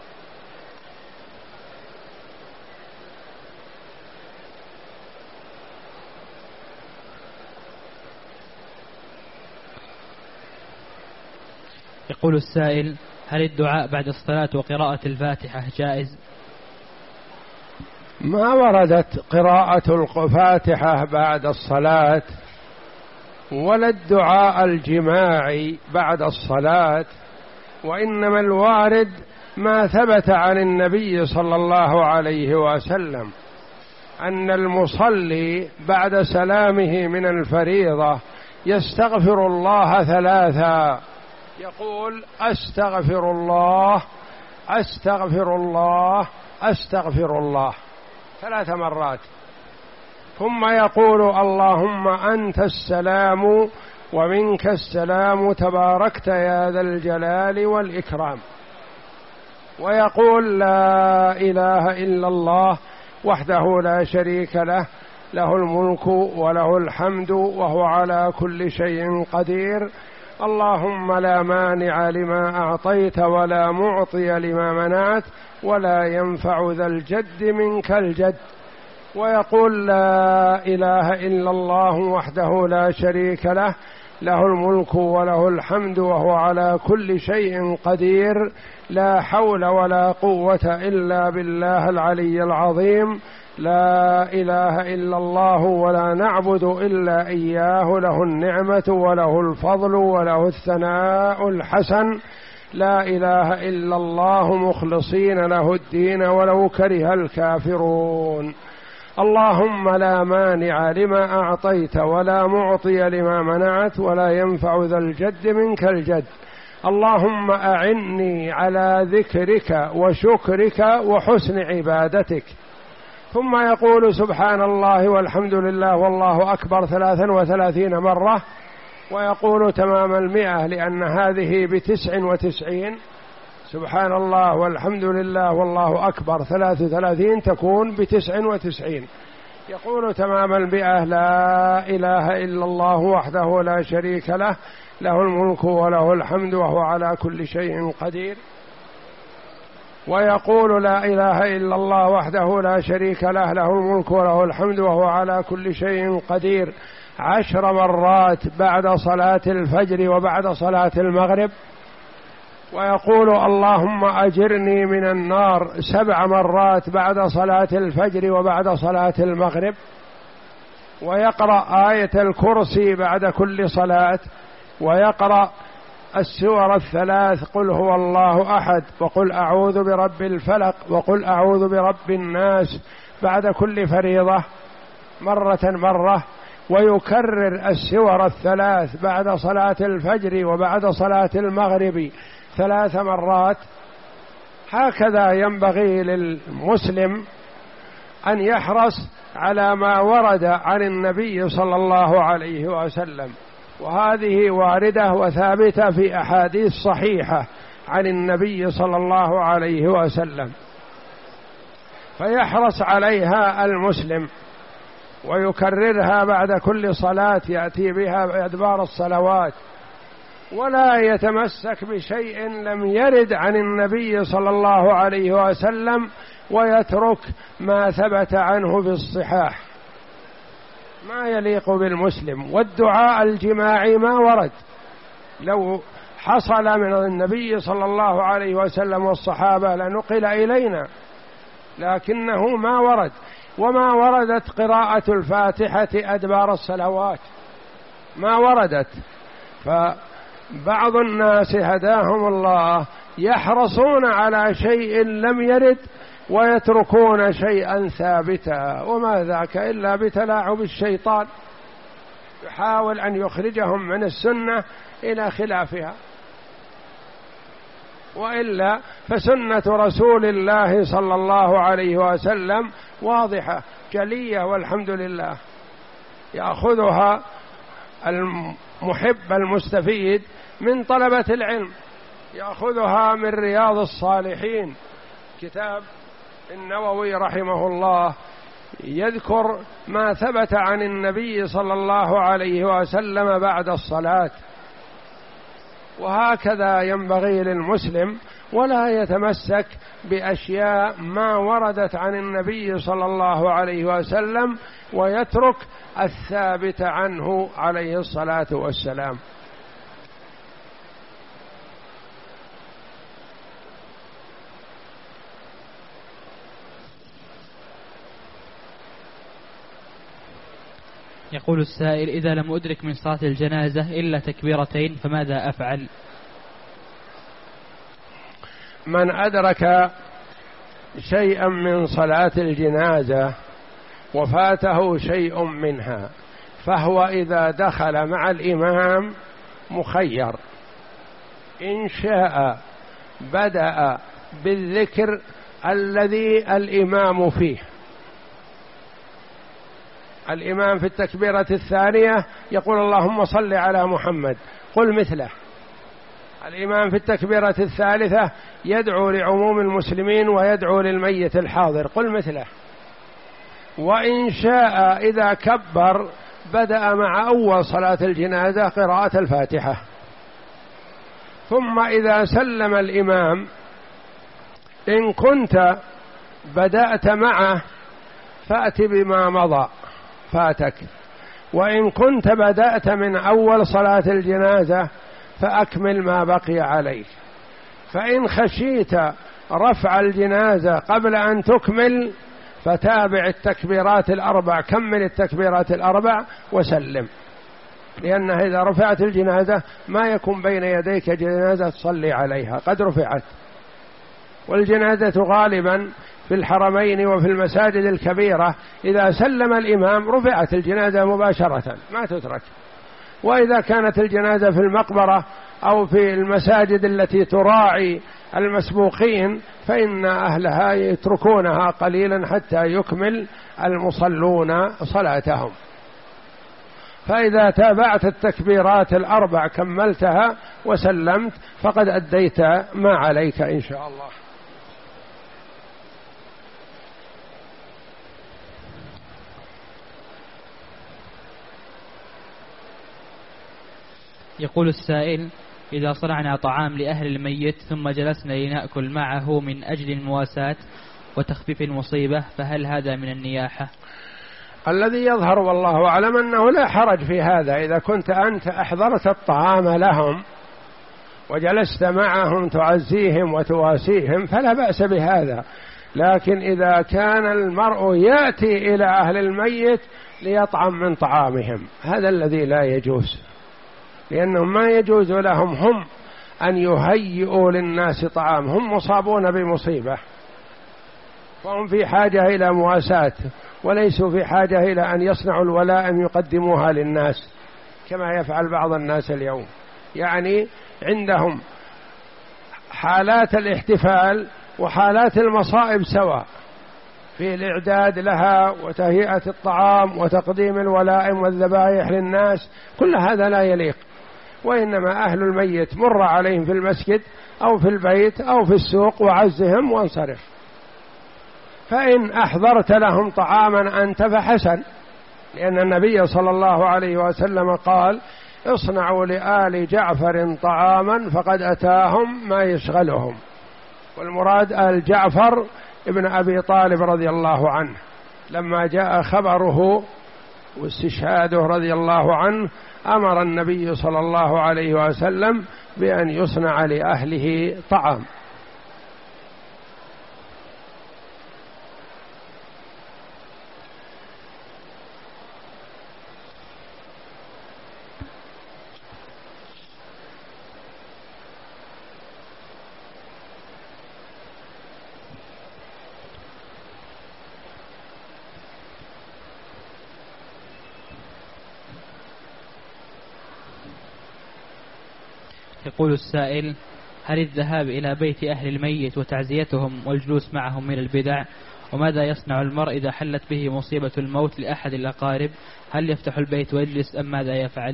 يقول السائل: هل الدعاء بعد الصلاة وقراءة الفاتحة جائز؟ ما وردت قراءة الفاتحة بعد الصلاة ولا الدعاء الجماعي بعد الصلاة، وإنما الوارد ما ثبت عن النبي صلى الله عليه وسلم أن المصلي بعد سلامه من الفريضة يستغفر الله ثلاثا، يقول: أستغفر الله أستغفر الله أستغفر الله 3 مرات، ثم يقول: اللهم أنت السلام ومنك السلام تباركت يا ذا الجلال والإكرام، ويقول: لا إله إلا الله وحده لا شريك له، له الملك وله الحمد وهو على كل شيء قدير، اللهم لا مانع لما أعطيت ولا معطي لما منعت ولا ينفع ذا الجد منك الجد. ويقول: لا إله إلا الله وحده لا شريك له، له الملك وله الحمد وهو على كل شيء قدير، لا حول ولا قوة إلا بالله العلي العظيم، لا إله إلا الله ولا نعبد إلا إياه، له النعمة وله الفضل وله الثناء الحسن، لا إله إلا الله مخلصين له الدين ولو كره الكافرون، اللهم لا مانع لما أعطيت ولا معطي لما منعت ولا ينفع ذا الجد منك الجد، اللهم أعني على ذكرك وشكرك وحسن عبادتك. ثم يقول: سبحان الله والحمد لله والله أكبر 33 مرة، ويقول تمام 100 لأن هذه ب99، سبحان الله والحمد لله والله أكبر 33 تكون ب99. يقول تمام 100: لا إله إلا الله وحده لا شريك له، له الملك وله الحمد وهو على كل شيء قدير. ويقول: لا إله إلا الله وحده لا شريك له، له الملك وله الحمد وهو على كل شيء قدير 10 مرات بعد صلاة الفجر وبعد صلاة المغرب. ويقول: اللهم أجرني من النار 7 مرات بعد صلاة الفجر وبعد صلاة المغرب. ويقرأ آية الكرسي بعد كل صلاة، ويقرأ السور 3: قل هو الله أحد، وقل أعوذ برب الفلق، وقل أعوذ برب الناس بعد كل فريضة مرة، ويكرر السور 3 بعد صلاة الفجر وبعد صلاة المغرب 3 مرات. هكذا ينبغي للمسلم أن يحرص على ما ورد عن النبي صلى الله عليه وسلم، وهذه واردة وثابتة في أحاديث صحيحة عن النبي صلى الله عليه وسلم، فيحرص عليها المسلم ويكررها بعد كل صلاة يأتي بها بأدبار الصلوات، ولا يتمسك بشيء لم يرد عن النبي صلى الله عليه وسلم ويترك ما ثبت عنه في الصحاح، ما يليق بالمسلم. والدعاء الجماعي ما ورد، لو حصل من النبي صلى الله عليه وسلم والصحابة لنقل إلينا، لكنه ما ورد. وما وردت قراءة الفاتحة أدبار الصلوات، ما وردت. فبعض الناس هداهم الله يحرصون على شيء لم يرد ويتركون شيئا ثابتا، وما ذاك إلا بتلاعب الشيطان، يحاول أن يخرجهم من السنة إلى خلافها. وإلا فسنة رسول الله صلى الله عليه وسلم واضحة جلية والحمد لله، يأخذها المحب المستفيد من طلبة العلم، يأخذها من رياض الصالحين. كتاب النووي رحمه الله يذكر ما ثبت عن النبي صلى الله عليه وسلم بعد الصلاة، وهكذا ينبغي للمسلم، ولا يتمسك بأشياء ما وردت عن النبي صلى الله عليه وسلم ويترك الثابت عنه عليه الصلاة والسلام. يقول السائل: إذا لم أدرك من صلاة الجنازة إلا تكبيرتين فماذا أفعل؟ من أدرك شيئا من صلاة الجنازة وفاته شيء منها فهو إذا دخل مع الإمام مخير، إن شاء بدأ بالذكر الذي الإمام فيه. الإمام في التكبيرة الثانية يقول اللهم صل على محمد، قل مثله. الإمام في التكبيرة الثالثة يدعو لعموم المسلمين ويدعو للميت الحاضر، قل مثله. وإن شاء إذا كبر بدأ مع أول صلاة الجنازة قراءة الفاتحة، ثم إذا سلم الإمام إن كنت بدأت معه فأت بما مضى فاتك، وإن كنت بدأت من أول صلاة الجنازة فأكمل ما بقي عليك. فإن خشيت رفع الجنازة قبل أن تكمل فتابع التكبيرات الأربع، كمل التكبيرات الأربع وسلم، لأنها إذا رفعت الجنازة ما يكون بين يديك جنازة تصلي عليها، قد رفعت. والجنازة غالبا في الحرمين وفي المساجد الكبيرة إذا سلم الإمام رفعت الجنازة مباشرة ما تترك. وإذا كانت الجنازة في المقبرة أو في المساجد التي تراعي المسبوقين فإن أهلها يتركونها قليلا حتى يكمل المصلون صلاتهم. فإذا تابعت التكبيرات الأربع كملتها وسلمت فقد أديت ما عليك إن شاء الله. يقول السائل: إذا صنعنا طعام لأهل الميت ثم جلسنا لنأكل معه من أجل المواساة وتخفيف المصيبة فهل هذا من النياحة؟ الذي يظهر والله أعلم أنه لا حرج في هذا. إذا كنت أنت أحضرت الطعام لهم وجلست معهم تعزيهم وتواسيهم فلا بأس بهذا، لكن إذا كان المرء يأتي إلى أهل الميت ليطعم من طعامهم هذا الذي لا يجوز، لأنهم ما يجوز لهم هم أن يهيئوا للناس طعام، هم مصابون بمصيبة فهم في حاجة إلى مواساة، وليسوا في حاجة إلى أن يصنعوا الولائم يقدموها للناس كما يفعل بعض الناس اليوم. يعني عندهم حالات الاحتفال وحالات المصائب سواء في الإعداد لها وتهيئة الطعام وتقديم الولائم والذبائح للناس، كل هذا لا يليق. وإنما أهل الميت مر عليهم في المسجد أو في البيت أو في السوق وعزهم وانصرف. فإن أحضرت لهم طعاما أنت فحسن، لأن النبي صلى الله عليه وسلم قال اصنعوا لآل جعفر طعاما فقد أتاهم ما يشغلهم. والمراد آل جعفر ابن أبي طالب رضي الله عنه، لما جاء خبره واستشهاده رضي الله عنه أمر النبي صلى الله عليه وسلم بأن يصنع لأهله طعام. يقول السائل: هل الذهاب إلى بيت أهل الميت وتعزيتهم والجلوس معهم من البدع؟ وماذا يصنع المرء إذا حلت به مصيبة الموت لأحد الأقارب؟ هل يفتح البيت ويجلس أم ماذا يفعل؟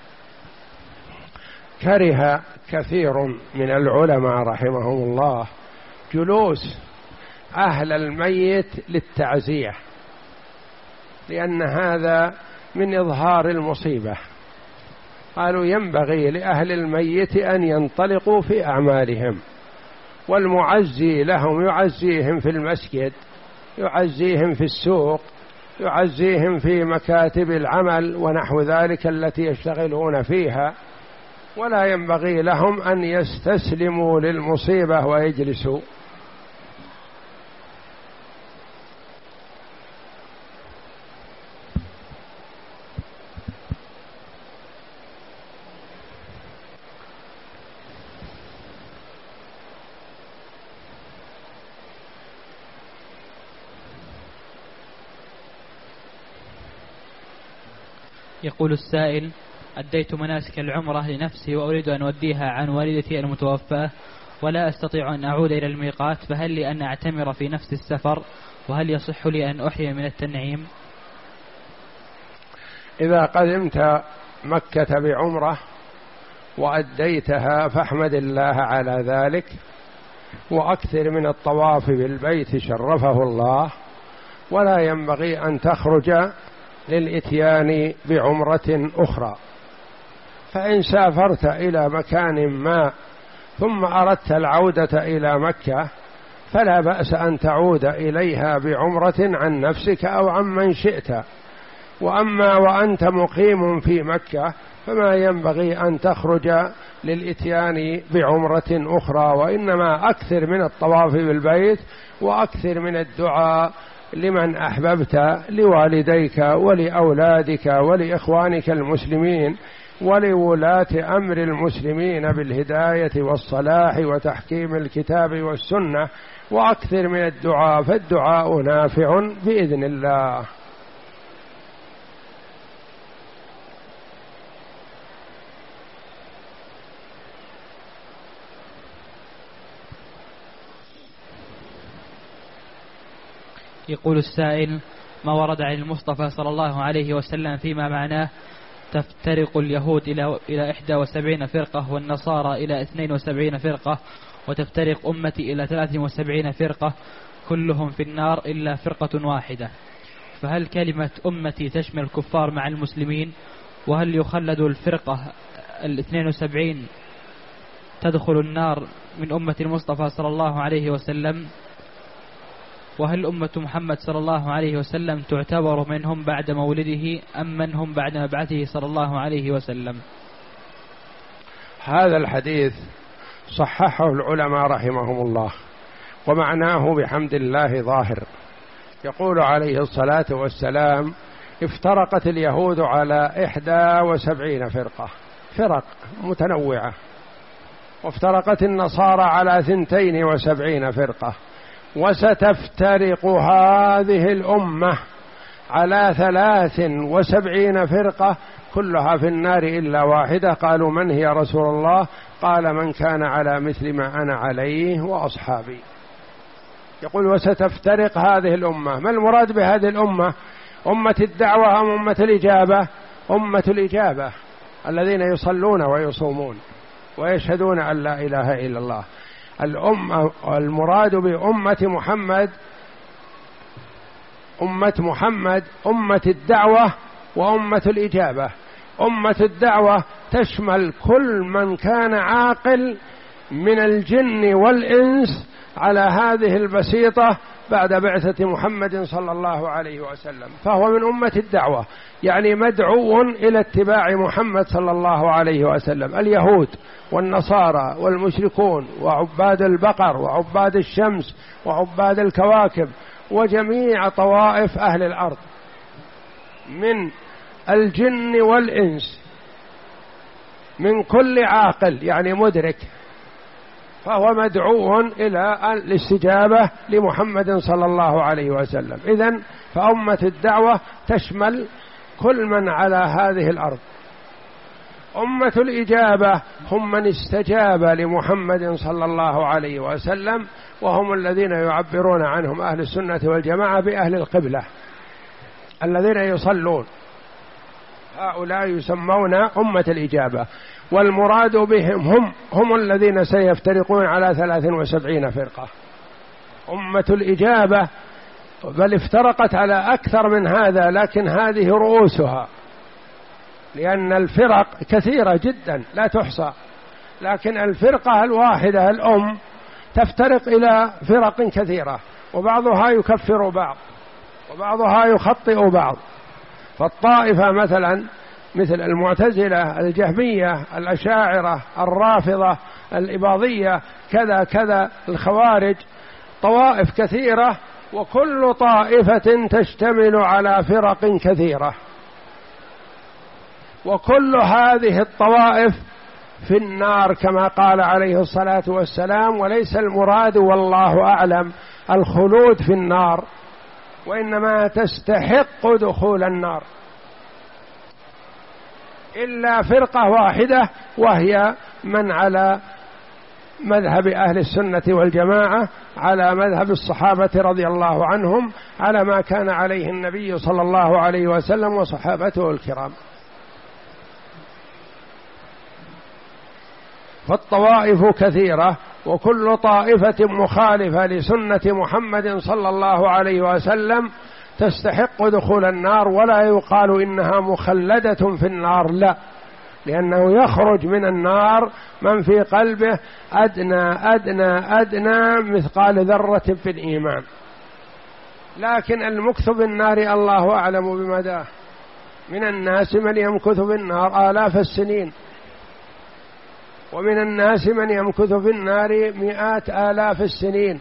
كره كثير من العلماء رحمهم الله جلوس أهل الميت للتعزية، لأن هذا من إظهار المصيبة. قالوا ينبغي لأهل الميت أن ينطلقوا في أعمالهم، والمعزي لهم يعزيهم في المسجد، يعزيهم في السوق، يعزيهم في مكاتب العمل ونحو ذلك التي يشتغلون فيها، ولا ينبغي لهم أن يستسلموا للمصيبة ويجلسوا. يقول السائل: أديت مناسك العمرة لنفسي وأريد أن أوديها عن والدتي المتوفاة ولا أستطيع أن أعود إلى الميقات، فهل لي أن أعتمر في نفس السفر؟ وهل يصح لي أن أحيي من التنعيم؟ إذا قدمت مكة بعمرة وأديتها فاحمد الله على ذلك، وأكثر من الطواف بالبيت شرفه الله، ولا ينبغي أن تخرج للإتيان بعمرة أخرى. فإن سافرت إلى مكان ما ثم أردت العودة إلى مكة فلا بأس أن تعود إليها بعمرة عن نفسك أو عن من شئت. وأما وأنت مقيم في مكة فما ينبغي أن تخرج للإتيان بعمرة أخرى، وإنما أكثر من الطواف بالبيت وأكثر من الدعاء لمن أحببت، لوالديك ولأولادك ولإخوانك المسلمين ولولاة أمر المسلمين بالهداية والصلاح وتحكيم الكتاب والسنة، وأكثر من الدعاء، فالدعاء نافع بإذن الله. يقول السائل: ما ورد عن المصطفى صلى الله عليه وسلم فيما معناه تفترق اليهود إلى 71 فرقة والنصارى إلى 72 فرقة وتفترق أمتي إلى 73 فرقة كلهم في النار إلا فرقة واحدة، فهل كلمة أمتي تشمل الكفار مع المسلمين؟ وهل يخلد الفرقة 72 تدخل النار من أمة المصطفى صلى الله عليه وسلم؟ وهل أمة محمد صلى الله عليه وسلم تعتبر منهم بعد مولده أم من هم بعد مبعثه صلى الله عليه وسلم؟ هذا الحديث صححه العلماء رحمهم الله، ومعناه بحمد الله ظاهر. يقول عليه الصلاة والسلام: افترقت اليهود على 71 فرق متنوعة، وافترقت النصارى على 72 فرقة، وستفترق هذه الأمة على 73 فرقة كلها في النار إلا واحدة. قالوا: من هي رسول الله؟ قال: من كان على مثل ما أنا عليه وأصحابي. يقول: وستفترق هذه الأمة. ما المراد بهذه الأمة؟ أمة الدعوة أم أمة الإجابة؟ أمة الإجابة، الذين يصلون ويصومون ويشهدون أن لا إله إلا الله. الأمة المراد بأمة محمد أمة الدعوة وأمة الإجابة. أمة الدعوة تشمل كل من كان عاقل من الجن والإنس على هذه البسيطة بعد بعثة محمد صلى الله عليه وسلم، فهو من أمة الدعوة، يعني مدعو إلى اتباع محمد صلى الله عليه وسلم. اليهود والنصارى والمشركون وعباد البقر وعباد الشمس وعباد الكواكب وجميع طوائف أهل الأرض من الجن والإنس، من كل عاقل يعني مدرك، فهو مدعو إلى الاستجابة لمحمد صلى الله عليه وسلم. إذن فأمة الدعوة تشمل كل من على هذه الأرض. أمة الإجابة هم من استجاب لمحمد صلى الله عليه وسلم، وهم الذين يعبرون عنهم أهل السنة والجماعة بأهل القبلة الذين يصلون، هؤلاء يسمون أمة الإجابة. والمراد بهم هم الذين سيفترقون على 73 فرقة. أمة الإجابة بل افترقت على أكثر من هذا، لكن هذه رؤوسها، لأن الفرق كثيرة جدا لا تحصى، لكن الفرقة الواحدة الأم تفترق إلى فرق كثيرة، وبعضها يكفر بعض وبعضها يخطئ بعض. فالطائفة مثلا مثل المعتزلة، الجهمية، الأشاعرة، الرافضة، الإباضية، كذا كذا، الخوارج، طوائف كثيرة، وكل طائفة تشتمل على فرق كثيرة، وكل هذه الطوائف في النار كما قال عليه الصلاة والسلام. وليس المراد والله أعلم الخلود في النار، وإنما تستحق دخول النار، إلا فرقة واحدة وهي من على مذهب أهل السنة والجماعة، على مذهب الصحابة رضي الله عنهم، على ما كان عليه النبي صلى الله عليه وسلم وصحابته الكرام. فالطوائف كثيرة، وكل طائفة مخالفة لسنة محمد صلى الله عليه وسلم تستحق دخول النار، ولا يقال إنها مخلدة في النار، لا، لأنه يخرج من النار من في قلبه أدنى أدنى أدنى مثقال ذرة في الإيمان. لكن المكث في النار الله أعلم بمداه. من الناس من يمكث في النار آلاف السنين، ومن الناس من يمكث في النار 100,000 السنين،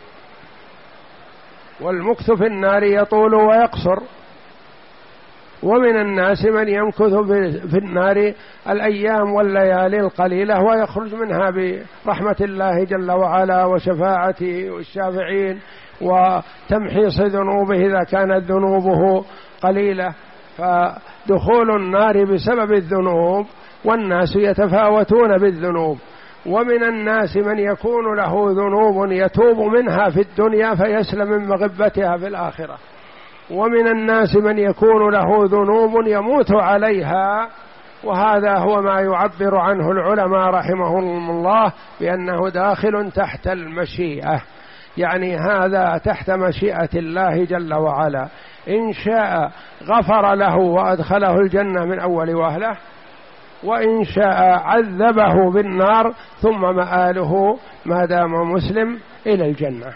والمكث في النار يطول ويقصر. ومن الناس من يمكث في النار الأيام والليالي القليلة ويخرج منها برحمة الله جل وعلا وشفاعته والشافعين وتمحيص ذنوبه إذا كانت ذنوبه قليلة. فدخول النار بسبب الذنوب، والناس يتفاوتون بالذنوب. ومن الناس من يكون له ذنوب يتوب منها في الدنيا فيسلم من مغبتها في الآخرة، ومن الناس من يكون له ذنوب يموت عليها، وهذا هو ما يعبر عنه العلماء رحمهم الله بأنه داخل تحت المشيئة، يعني هذا تحت مشيئة الله جل وعلا. إن شاء غفر له وأدخله الجنة من أول وهلة، وإن شاء عذبه بالنار ثم مآله ما دام مسلم إلى الجنة.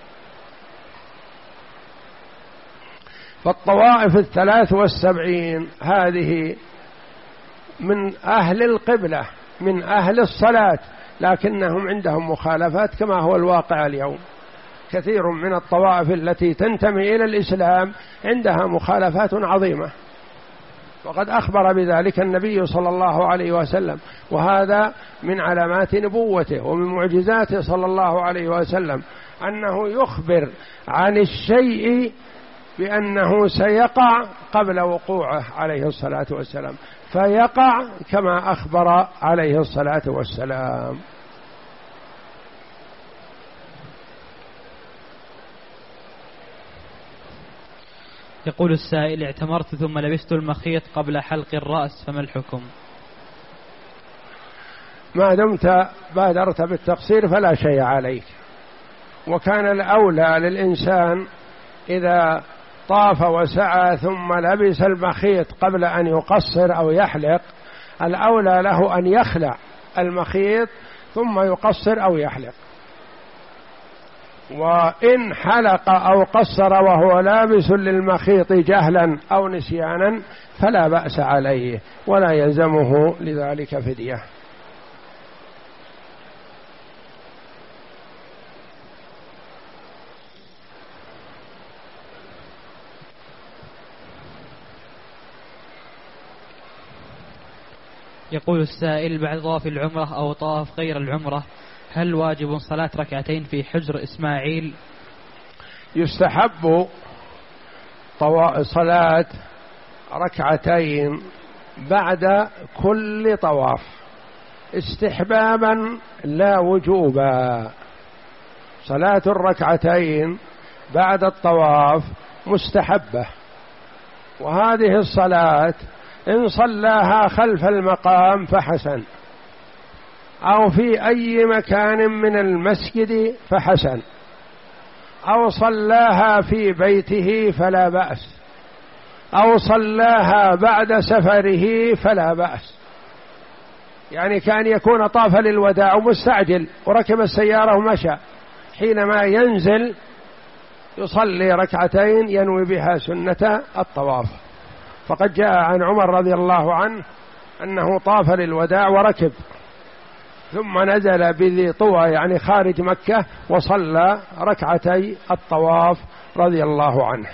فالطوائف 73 هذه من أهل القبلة، من أهل الصلاة، لكنهم عندهم مخالفات كما هو الواقع اليوم. كثير من الطوائف التي تنتمي إلى الإسلام عندها مخالفات عظيمة، وقد أخبر بذلك النبي صلى الله عليه وسلم، وهذا من علامات نبوته ومن معجزاته صلى الله عليه وسلم، أنه يخبر عن الشيء بأنه سيقع قبل وقوعه عليه الصلاة والسلام، فيقع كما أخبر عليه الصلاة والسلام. يقول السائل: اعتمرت ثم لبست المخيط قبل حلق الرأس، فما الحكم؟ ما دمت بادرت بالتقصير فلا شيء عليك، وكان الأولى للإنسان إذا طاف وسعى ثم لبس المخيط قبل أن يقصر أو يحلق، الأولى له أن يخلع المخيط ثم يقصر أو يحلق. وإن حلق أو قصر وهو لابس للمخيط جهلا أو نسيانا فلا بأس عليه ولا يلزمه لذلك فدية. يقول السائل: بعد طواف العمرة أو طواف غير العمرة هل واجب صلاة ركعتين في حجر إسماعيل؟ يستحب صلاة ركعتين بعد كل طواف استحبابا لا وجوبا. صلاة الركعتين بعد الطواف مستحبة، وهذه الصلاة إن صلاها خلف المقام فحسن، أو في أي مكان من المسجد فحسن، أو صلاها في بيته فلا بأس، أو صلاها بعد سفره فلا بأس. يعني كان يكون طاف للوداع ومستعجل وركب السيارة ومشى، حينما ينزل يصلي ركعتين ينوي بها سنة الطواف. فقد جاء عن عمر رضي الله عنه أنه طاف للوداع وركب، ثم نزل بذي طوى يعني خارج مكة وصلى ركعتي الطواف رضي الله عنه.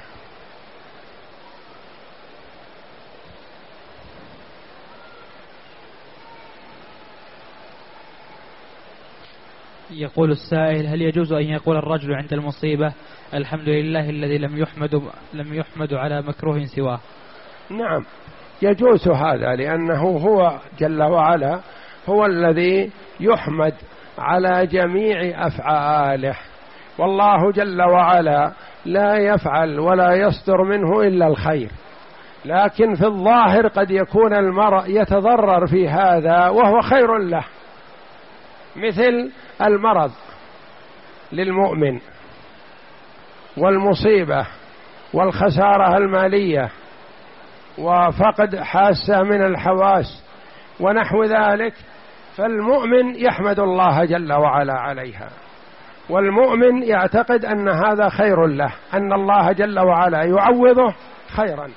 يقول السائل: هل يجوز أن يقول الرجل عند المصيبة الحمد لله الذي لم يحمد على مكروه سواه؟ نعم يجوز هذا، لأنه هو جل وعلا هو الذي يحمد على جميع أفعاله، والله جل وعلا لا يفعل ولا يصدر منه إلا الخير، لكن في الظاهر قد يكون المرء يتضرر في هذا وهو خير له، مثل المرض للمؤمن والمصيبة والخسارة المالية وفقد حاسة من الحواس ونحو ذلك، فالمؤمن يحمد الله جل وعلا عليها، والمؤمن يعتقد أن هذا خير له، أن الله جل وعلا يعوضه خيرا،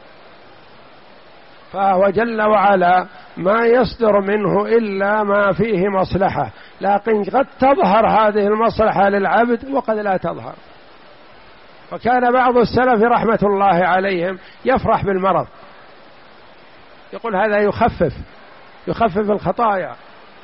فهو جل وعلا ما يصدر منه إلا ما فيه مصلحة، لكن قد تظهر هذه المصلحة للعبد وقد لا تظهر. وكان بعض السلف رحمة الله عليهم يفرح بالمرض، يقول هذا يخفف الخطايا،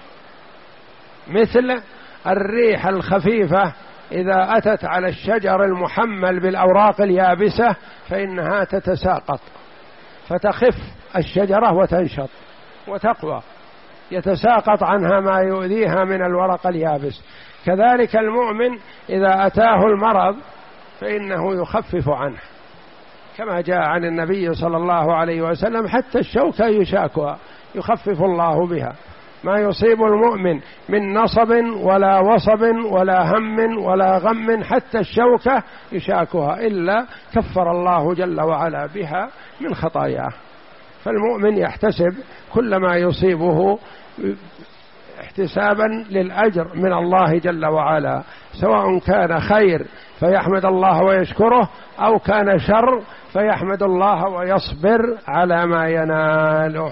مثل الريح الخفيفة إذا أتت على الشجر المحمل بالأوراق اليابسة فإنها تتساقط فتخف الشجرة وتنشط وتقوى، يتساقط عنها ما يؤذيها من الورق اليابس. كذلك المؤمن إذا أتاه المرض فإنه يخفف عنه، كما جاء عن النبي صلى الله عليه وسلم حتى الشوكة يشاكها يخفف الله بها، ما يصيب المؤمن من نصب ولا وصب ولا هم ولا غم حتى الشوكة يشاكها إلا كفر الله جل وعلا بها من خطاياه. فالمؤمن يحتسب كل ما يصيبه احتسابا للأجر من الله جل وعلا، سواء كان خير فيحمد الله ويشكره، أو كان شر فيحمد الله ويصبر على ما يناله.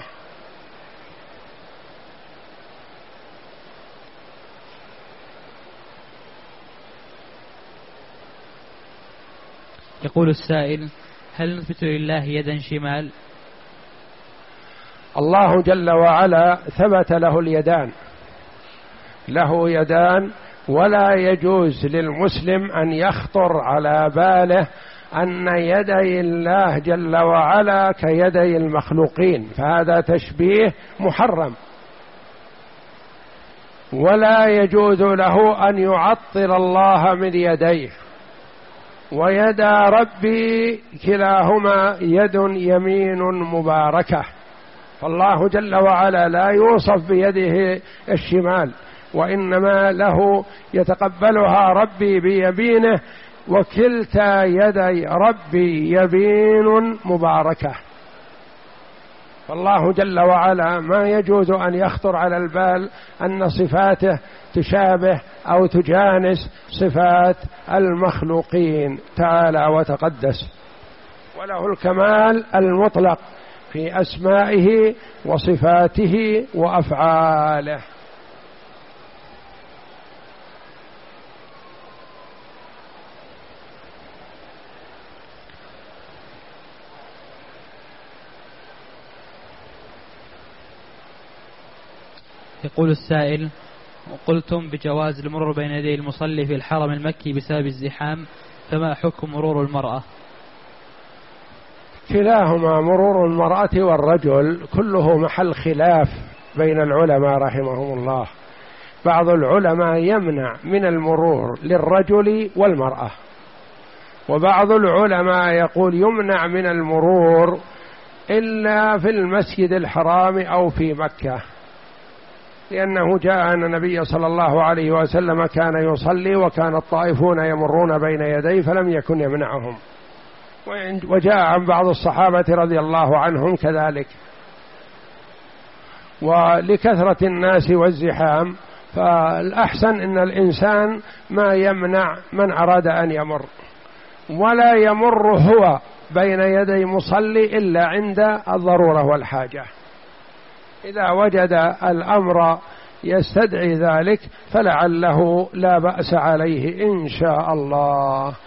يقول السائل: هل نثبت لله يدا شمال؟ الله جل وعلا ثبت له اليدان، له يدان، ولا يجوز للمسلم أن يخطر على باله أن يدي الله جل وعلا كيدي المخلوقين، فهذا تشبيه محرم، ولا يجوز له أن يعطل الله من يديه. ويدا ربي كلاهما يد يمين مباركة، فالله جل وعلا لا يوصف بيده الشمال، وإنما له يتقبلها ربي بيمينه، وكلتا يدي ربي يمين مباركة. فالله جل وعلا ما يجوز أن يخطر على البال أن صفاته تشابه أو تجانس صفات المخلوقين تعالى وتقدس، وله الكمال المطلق في أسمائه وصفاته وأفعاله. يقول السائل: قلتم بجواز المرور بين يدي المصلي في الحرم المكي بسبب الزحام، فما حكم مرور المرأة؟ كلاهما مرور المرأة والرجل كله محل خلاف بين العلماء رحمهم الله. بعض العلماء يمنع من المرور للرجل والمرأة، وبعض العلماء يقول يمنع من المرور إلا في المسجد الحرام أو في مكة، لأنه جاء أن النبي صلى الله عليه وسلم كان يصلي وكان الطائفون يمرون بين يديه فلم يكن يمنعهم، وجاء عن بعض الصحابة رضي الله عنهم كذلك. ولكثرة الناس والزحام فالأحسن أن الإنسان ما يمنع من أراد أن يمر، ولا يمر هو بين يدي مصلي إلا عند الضرورة والحاجة. إذا وجد الأمر يستدعي ذلك فلعله لا بأس عليه إن شاء الله.